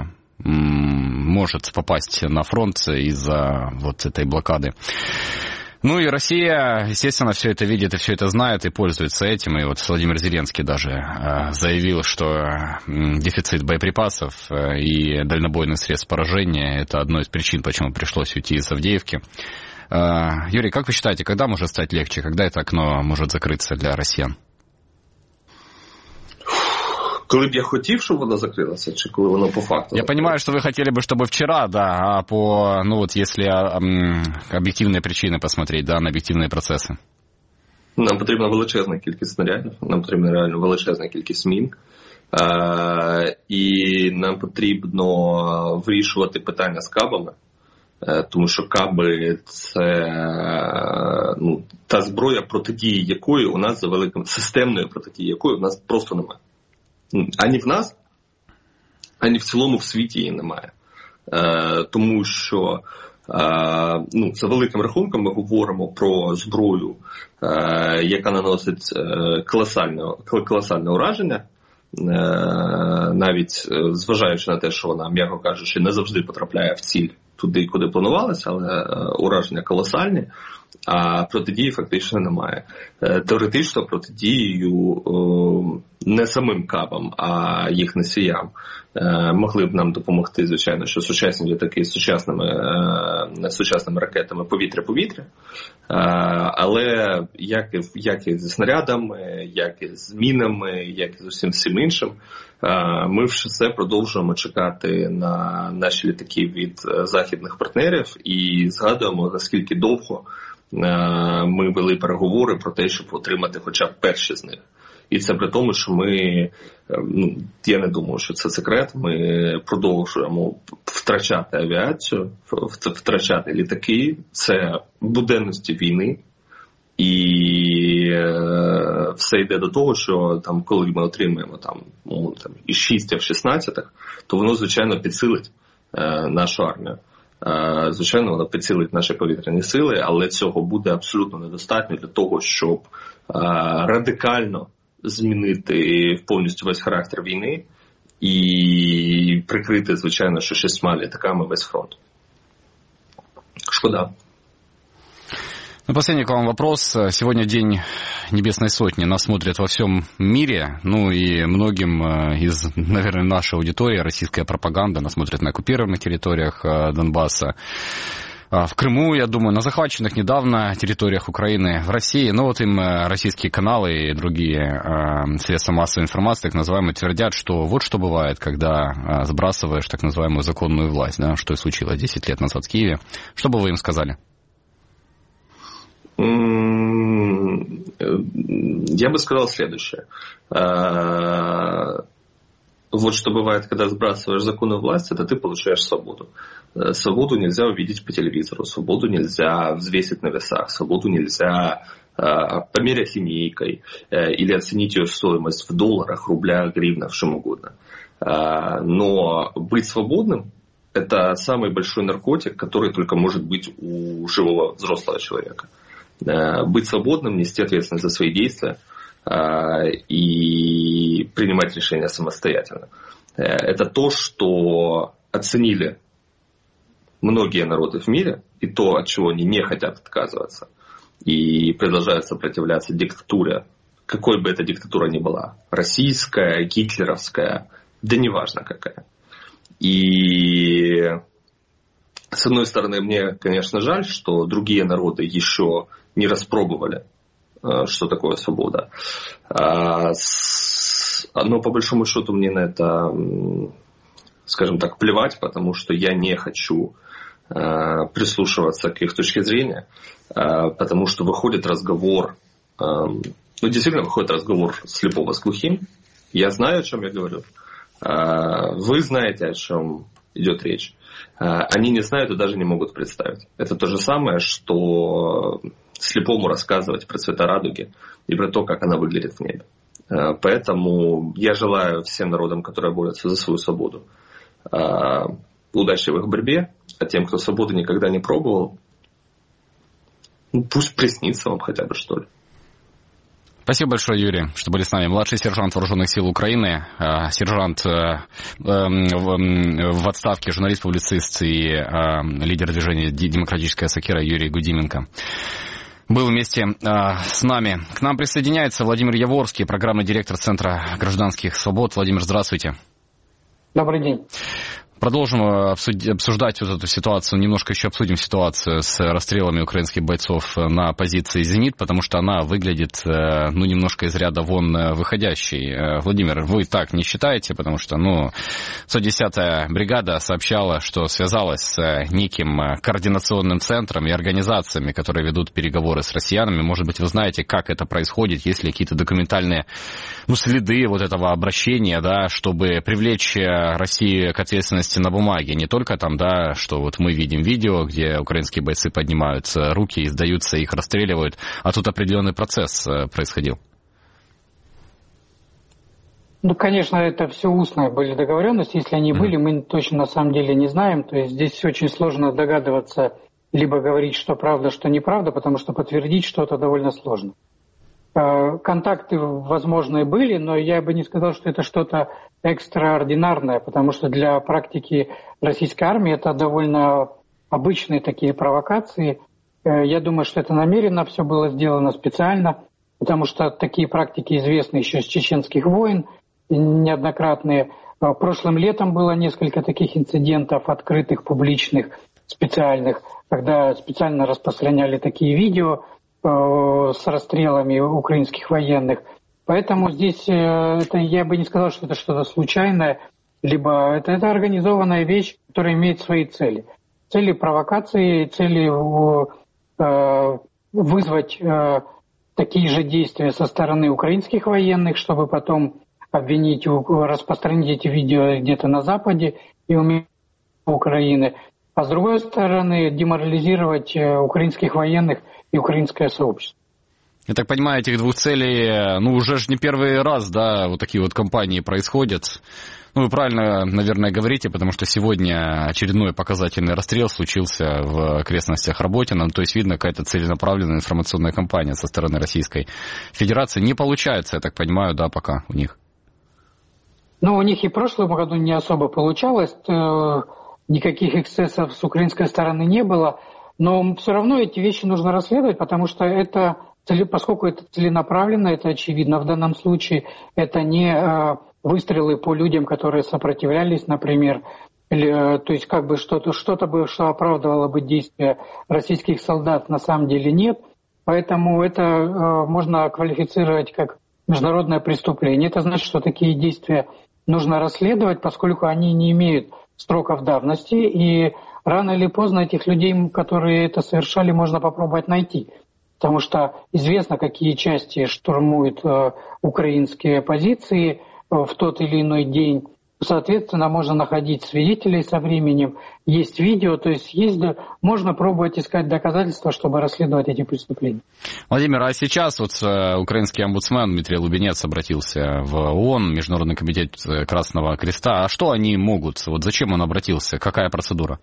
может попасть на фронт из-за вот этой блокады. Ну и Россия, естественно, все это видит и все это знает и пользуется этим. И вот Владимир Зеленский даже заявил, что дефицит боеприпасов и дальнобойных средств поражения – это одной из причин, почему пришлось уйти из Авдеевки. Юрий, как вы считаете, когда может стать легче, когда это окно может закрыться для россиян? Коли б я хотів, щоб воно закрилося, чи коли воно по факту? Я понимаю, что вы хотели бы, чтобы вчера, да, а по, ну вот если объективные причины посмотреть, да, на объективные процессы. Нам потрібна величезна кількість снарядів, нам потрібна реально величезна кількість мін. І нам потрібно вирішувати питання з кабами, тому що каби – це та зброя, протидії якої у нас за великим, системної протидії якої у нас просто немає. Ані в нас, ані в цілому в світі її немає. Тому що за великим рахунком ми говоримо про зброю, яка наносить колосальне ураження, навіть зважаючи на те, що вона, м'яко кажучи, не завжди потрапляє в ціль туди, куди планувалося, але ураження колосальні, а протидії фактично немає. Теоретично протидією не самим кабам, а їх носіям могли б нам допомогти, звичайно, що сучасні літаки з сучасними ракетами повітря-повітря, але як і зі снарядами, як і з мінами, як і з усім іншим, ми все продовжуємо чекати на наші літаки від західних партнерів і згадуємо, наскільки довго ми вели переговори про те, щоб отримати хоча б перші з них. І це при тому, що ми, я не думаю, що це секрет, ми продовжуємо втрачати авіацію, втрачати літаки, це буденності війни. І все йде до того, що там, коли ми отримаємо і 6 F-16, то воно, звичайно, підсилить нашу армію. Звичайно, воно підсилить наші повітряні сили, але цього буде абсолютно недостатньо для того, щоб радикально змінити повністю весь характер війни і прикрити, звичайно, що 6 літаками весь фронт. Шкода. Ну, последний к вам вопрос. Сегодня День Небесной Сотни. Нас смотрят во всем мире. Ну и многим из, наверное, нашей аудитории, российская пропаганда, нас смотрят на оккупированных территориях Донбасса, в Крыму, я думаю, на захваченных недавно территориях Украины, в России. Но вот им российские каналы и другие средства массовой информации, так называемые, твердят, что вот что бывает, когда сбрасываешь так называемую законную власть, да, что и случилось 10 лет назад в Киеве. Что бы вы им сказали? Я бы сказал следующее. Вот что бывает, когда сбрасываешь законы власти, это ты получаешь свободу. Свободу нельзя увидеть по телевизору, свободу нельзя взвесить на весах, свободу нельзя померять линейкой или оценить ее стоимость в долларах, рублях, гривнах, чем угодно. Но быть свободным – это самый большой наркотик, который только может быть у живого взрослого человека. Быть свободным, нести ответственность за свои действия и принимать решения самостоятельно. Это то, что оценили многие народы в мире, и то, от чего они не хотят отказываться, и продолжают сопротивляться диктатуре, какой бы эта диктатура ни была, российская, гитлеровская, да неважно какая. И с одной стороны, мне, конечно, жаль, что другие народы еще не распробовали, что такое свобода. Но по большому счету мне на это, скажем так, плевать, потому что я не хочу прислушиваться к их точке зрения, потому что выходит разговор, действительно выходит разговор слепого с глухим. Я знаю, о чем я говорю. Вы знаете, о чем идет речь. Они не знают и даже не могут представить. Это то же самое, что слепому рассказывать про цвета радуги и про то, как она выглядит в небе. Поэтому я желаю всем народам, которые борются за свою свободу, удачи в их борьбе, а тем, кто свободу никогда не пробовал, пусть приснится вам хотя бы, что ли. Спасибо большое, Юрий, что были с нами. Младший сержант Вооруженных сил Украины, сержант в отставке, журналист-публицист и лидер движения «Демократическая сокира» Юрий Гудименко был вместе с нами. К нам присоединяется Владимир Яворский, программный директор Центра гражданских свобод. Владимир, здравствуйте. Добрый день. Продолжим обсуждать вот эту ситуацию, немножко еще обсудим ситуацию с расстрелами украинских бойцов на позиции «Зенит», потому что она выглядит, немножко из ряда вон выходящей. Владимир, вы так не считаете, потому что, 110-я бригада сообщала, что связалась с неким координационным центром и организациями, которые ведут переговоры с россиянами. Может быть, вы знаете, как это происходит, есть ли какие-то документальные следы вот этого обращения, да, чтобы привлечь Россию к ответственности на бумаге, не только там, да, что вот мы видим видео, где украинские бойцы поднимают руки и сдаются, их расстреливают, а тут определенный процесс происходил. Конечно, это все устные были договоренности, если они были, мы точно на самом деле не знаем, то есть здесь очень сложно догадываться, либо говорить, что правда, что неправда, потому что подтвердить что-то довольно сложно. Контакты, возможно, и были, но я бы не сказал, что это что-то экстраординарное, потому что для практики российской армии это довольно обычные такие провокации. Я думаю, что это намеренно все было сделано специально, потому что такие практики известны еще с чеченских войн, неоднократные. Прошлым летом было несколько таких инцидентов, открытых, публичных, специальных, когда специально распространяли такие видео с расстрелами украинских военных. Поэтому здесь я бы не сказал, что это что-то случайное, либо это организованная вещь, которая имеет свои цели. Цели провокации, цели вызвать такие же действия со стороны украинских военных, чтобы потом обвинить, распространить эти видео где-то на Западе и у Украины. А с другой стороны, деморализировать украинских военных и украинское сообщество. Я так понимаю, этих двух целей, уже ж не первый раз, да, вот такие вот кампании происходят. Вы правильно, наверное, говорите, потому что сегодня очередной показательный расстрел случился в окрестностях Работино. То есть видно какая-то целенаправленная информационная кампания со стороны Российской Федерации. Не получается, я так понимаю, да, пока у них. У них и в прошлом году не особо получалось. Никаких эксцессов с украинской стороны не было. Но все равно эти вещи нужно расследовать, потому что это, поскольку это целенаправленно, это очевидно в данном случае, это не выстрелы по людям, которые сопротивлялись, например, то есть как бы что-то бы, что оправдывало бы действия российских солдат, на самом деле нет. Поэтому это можно квалифицировать как международное преступление. Это значит, что такие действия нужно расследовать, поскольку они не имеют сроков давности, и рано или поздно этих людей, которые это совершали, можно попробовать найти. потому что известно, какие части штурмуют украинские позиции в тот или иной день. Соответственно, можно находить свидетелей со временем, есть видео, то есть можно пробовать искать доказательства, чтобы расследовать эти преступления. Владимир, а сейчас вот украинский омбудсмен Дмитрий Лубенец обратился в ООН, Международный комитет Красного Креста. А что они могут? Вот зачем он обратился? Какая процедура?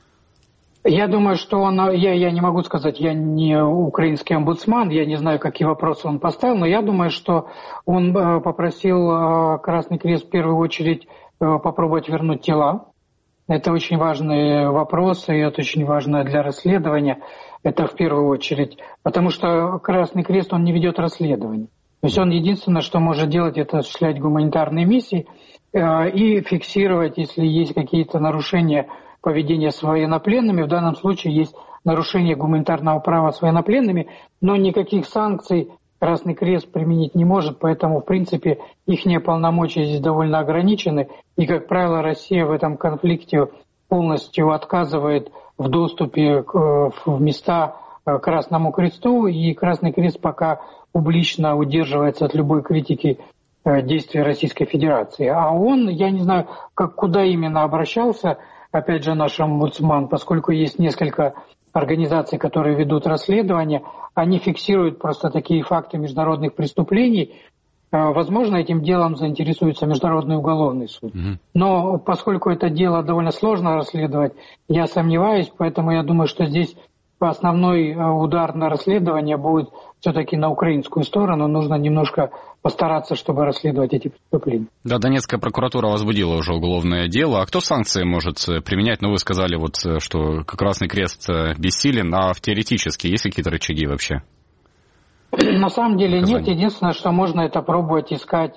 Я думаю, что я не могу сказать, я не украинский омбудсман, я не знаю, какие вопросы он поставил, но я думаю, что он попросил Красный Крест в первую очередь попробовать вернуть тела. Это очень важный вопрос, и это очень важно для расследования, это в первую очередь, потому что Красный Крест, он не ведет расследование. То есть он единственное, что может делать, это осуществлять гуманитарные миссии и фиксировать, если есть какие-то нарушения поведения с военнопленными. В данном случае есть нарушение гуманитарного права с военнопленными, но никаких санкций Красный Крест применить не может, поэтому, в принципе, их полномочия здесь довольно ограничены. И, как правило, Россия в этом конфликте полностью отказывает в доступе в места Красному Кресту, и Красный Крест пока публично удерживается от любой критики действий Российской Федерации. А он, я не знаю, куда именно обращался, опять же, наш омбудсман, поскольку есть несколько организаций, которые ведут расследование, они фиксируют просто такие факты международных преступлений. Возможно, этим делом заинтересуется Международный уголовный суд. Но поскольку это дело довольно сложно расследовать, я сомневаюсь, поэтому я думаю, что здесь основной удар на расследование будет все-таки на украинскую сторону. Нужно немножко постараться, чтобы расследовать эти преступления. Да, Донецкая прокуратура возбудила уже уголовное дело. А кто санкции может применять? Ну, вы сказали, вот, что Красный Крест бессилен, а теоретически есть какие-то рычаги вообще? На самом деле нет. Единственное, что можно, это пробовать искать,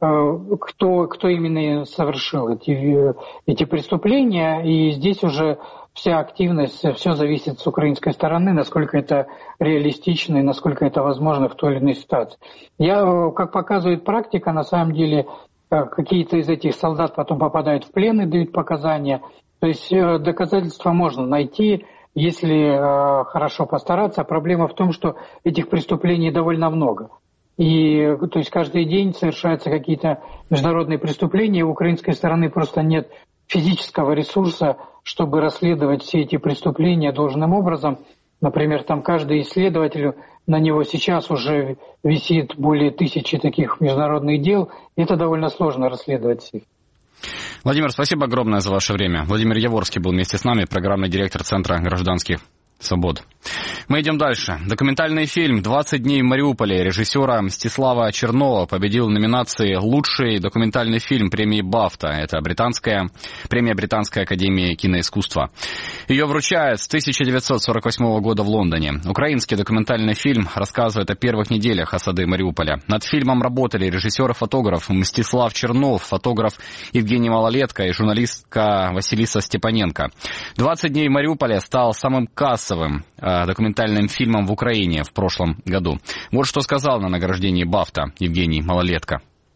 кто именно совершил эти преступления. И здесь уже вся активность, все зависит с украинской стороны, насколько это реалистично и насколько это возможно в той или иной ситуации. Как показывает практика, на самом деле какие-то из этих солдат потом попадают в плен и дают показания. То есть доказательства можно найти, если хорошо постараться. Проблема в том, что этих преступлений довольно много. И то есть каждый день совершаются какие-то международные преступления, у украинской стороны просто нет физического ресурса, чтобы расследовать все эти преступления должным образом. Например, там каждый исследователь, на него сейчас уже висит более 1000 таких международных дел. И это довольно сложно расследовать всех. Владимир, спасибо огромное за ваше время. Владимир Яворский был вместе с нами, программный директор Центра гражданских свобод. Мы идем дальше. Документальный фильм «20 дней в Мариуполе» режиссера Мстислава Чернова победил в номинации «Лучший документальный фильм» премии «Бафта». Это премия Британской академии киноискусства. Ее вручают с 1948 года в Лондоне. Украинский документальный фильм рассказывает о первых неделях осады Мариуполя. Над фильмом работали режиссер и фотограф Мстислав Чернов, фотограф Евгений Малолетко и журналистка Василиса Степаненко. «20 дней в Мариуполе» стал самым кассовым документальным фильмом в Украине в прошлом году. Вот что сказал на награждении «Бафта» Евгений Малолетко.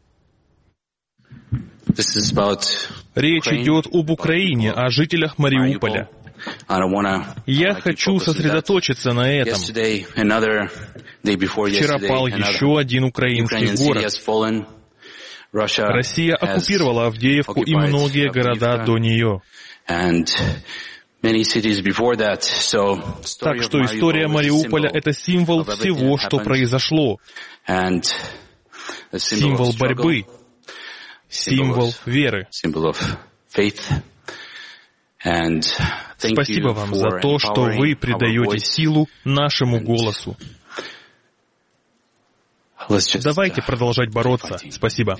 Речь идет об Украине, о жителях Мариуполя. Я хочу сосредоточиться на этом. Вчера пал еще один украинский город. Россия оккупировала Авдеевку и многие города до нее. Так что история Мариуполя — это символ всего, что произошло. Символ борьбы, символ веры. Спасибо вам за то, что вы придаете силу нашему голосу. Давайте продолжать бороться. Спасибо.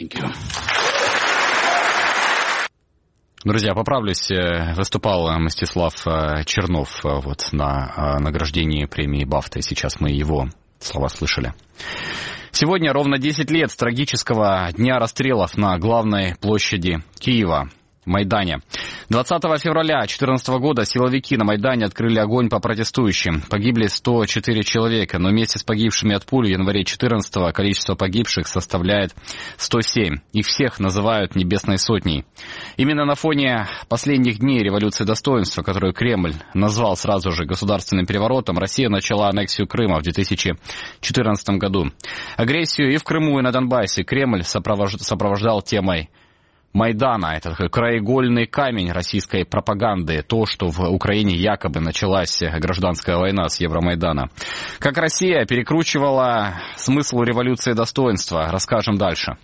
Друзья, поправлюсь, выступал Мстислав Чернов на награждении премии «Бафта», и сейчас мы его слова слышали. Сегодня ровно 10 лет с трагического дня расстрелов на главной площади Киева, Майдане. 20 февраля 2014 года силовики на Майдане открыли огонь по протестующим. Погибли 104 человека, но вместе с погибшими от пуль в январе 2014 количество погибших составляет 107. Их всех называют «Небесной сотней». Именно на фоне последних дней революции достоинства, которую Кремль назвал сразу же государственным переворотом, Россия начала аннексию Крыма в 2014 году. Агрессию и в Крыму, и на Донбассе Кремль сопровождал темой Майдана. Это такой краеугольный камень российской пропаганды. То, что в Украине якобы началась гражданская война с Евромайдана. Как Россия перекручивала смысл революции достоинства, расскажем дальше.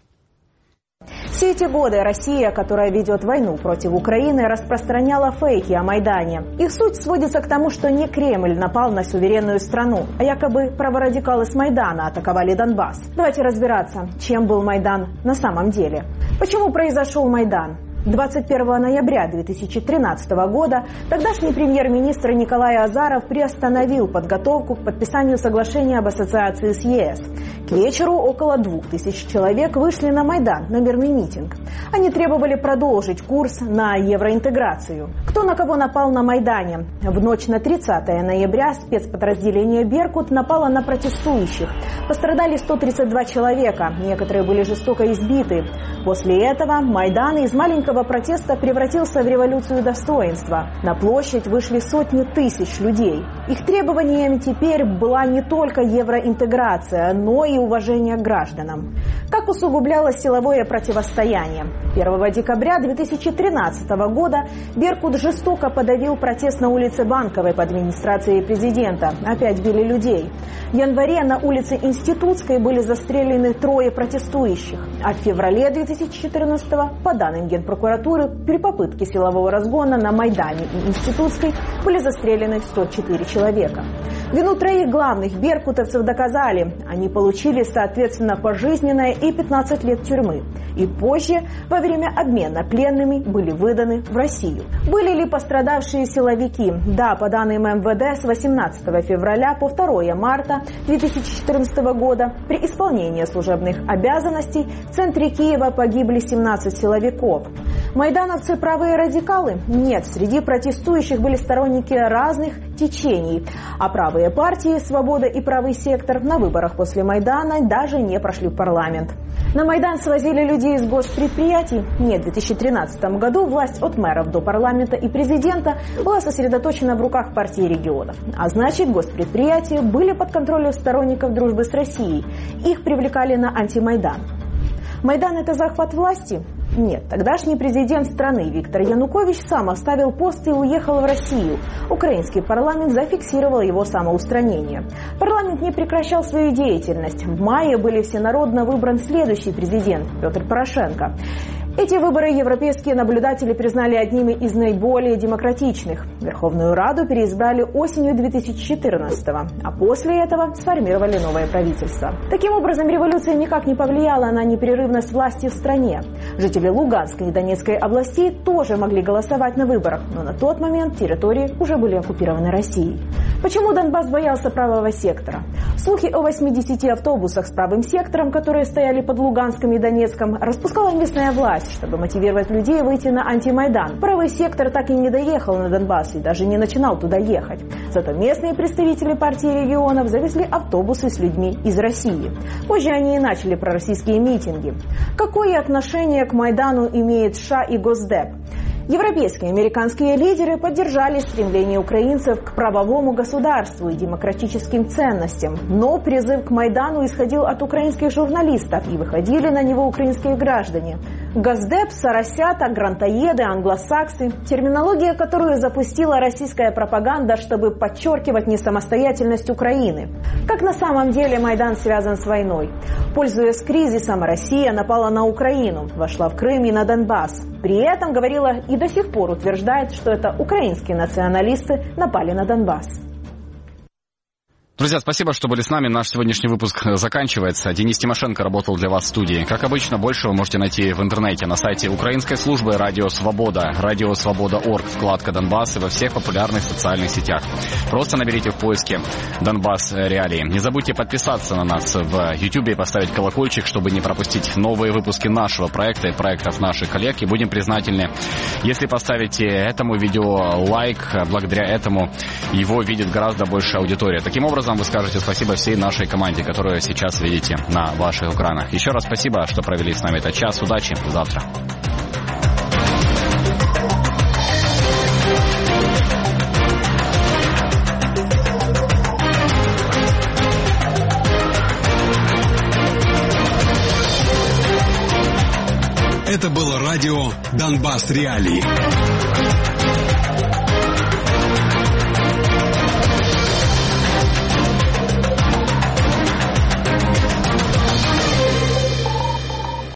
Все эти годы Россия, которая ведет войну против Украины, распространяла фейки о Майдане. Их суть сводится к тому, что не Кремль напал на суверенную страну, а якобы праворадикалы с Майдана атаковали Донбасс. Давайте разбираться, чем был Майдан на самом деле. Почему произошел Майдан? 21 ноября 2013 года тогдашний премьер-министр Николай Азаров приостановил подготовку к подписанию соглашения об ассоциации с ЕС. К вечеру около 2000 человек вышли на Майдан на мирный митинг. Они требовали продолжить курс на евроинтеграцию. Кто на кого напал на Майдане? В ночь на 30 ноября спецподразделение «Беркут» напало на протестующих. Пострадали 132 человека, некоторые были жестоко избиты. После этого Майдан из маленького протеста превратился в революцию достоинства. На площадь вышли сотни тысяч людей. Их требованиями теперь была не только евроинтеграция, но и уважение к гражданам. Как усугублялось силовое противостояние? 1 декабря 2013 года «Беркут» жестоко подавил протест на улице Банковой под администрацией президента. Опять били людей. В январе на улице Институтской были застрелены 3 протестующих. А в феврале 2014 по данным Генпрокуратуры, при попытке силового разгона на Майдане и Институтской были застрелены 104 человека. Вину 3 главных беркутовцев доказали. Они получили, соответственно, пожизненное и 15 лет тюрьмы. И позже, во время обмена пленными, были выданы в Россию. Были ли пострадавшие силовики? Да, по данным МВД, с 18 февраля по 2 марта 2014 года при исполнении служебных обязанностей в центре Киева погибли 17 силовиков. Майдановцы правые радикалы? Нет, среди протестующих были сторонники разных течений. А правые партии «Свобода» и «Правый сектор» на выборах после Майдана даже не прошли в парламент. На Майдан свозили людей из госпредприятий? Нет, в 2013 году власть от мэров до парламента и президента была сосредоточена в руках партии регионов. А значит, госпредприятия были под контролем сторонников дружбы с Россией. Их привлекали на антимайдан. Майдан – это захват власти? Нет, тогдашний президент страны Виктор Янукович сам оставил пост и уехал в Россию. Украинский парламент зафиксировал его самоустранение. Парламент не прекращал свою деятельность. В мае были всенародно выбран следующий президент Петр Порошенко. Эти выборы европейские наблюдатели признали одними из наиболее демократичных. Верховную Раду переизбрали осенью 2014-го, а после этого сформировали новое правительство. Таким образом, революция никак не повлияла на непрерывность власти в стране. Жители Луганской и Донецкой областей тоже могли голосовать на выборах, но на тот момент территории уже были оккупированы Россией. Почему Донбасс боялся правого сектора? Слухи о 80 автобусах с правым сектором, которые стояли под Луганском и Донецком, распускала местная власть, чтобы мотивировать людей выйти на антимайдан. Правый сектор так и не доехал на Донбасс и даже не начинал туда ехать. Зато местные представители партии регионов завезли автобусы с людьми из России. Позже они и начали пророссийские митинги. Какое отношение к Майдану имеет США и Госдеп? Европейские и американские лидеры поддержали стремление украинцев к правовому государству и демократическим ценностям. Но призыв к Майдану исходил от украинских журналистов, и выходили на него украинские граждане. Госдеп, соросята, грантоеды, англосаксы – терминология, которую запустила российская пропаганда, чтобы подчеркивать несамостоятельность Украины. Как на самом деле Майдан связан с войной? Пользуясь кризисом, Россия напала на Украину, вошла в Крым и на Донбасс. При этом говорила и до сих пор утверждает, что это украинские националисты напали на Донбасс. Друзья, спасибо, что были с нами. Наш сегодняшний выпуск заканчивается. Денис Тимошенко работал для вас в студии. Как обычно, больше вы можете найти в интернете на сайте украинской службы «Радио Свобода», радиосвобода.орг, вкладка «Донбасс» и во всех популярных социальных сетях. Просто наберите в поиске «Донбасс Реалии». Не забудьте подписаться на нас в YouTube и поставить колокольчик, чтобы не пропустить новые выпуски нашего проекта и проектов наших коллег. И будем признательны, если поставите этому видео лайк. Благодаря этому его видит гораздо больше аудитория. Таким образом, вы скажете спасибо всей нашей команде, которую сейчас видите на ваших экранах. Еще раз спасибо, что провели с нами этот час. Удачи. Завтра. Это было радио «Донбасс Реалии».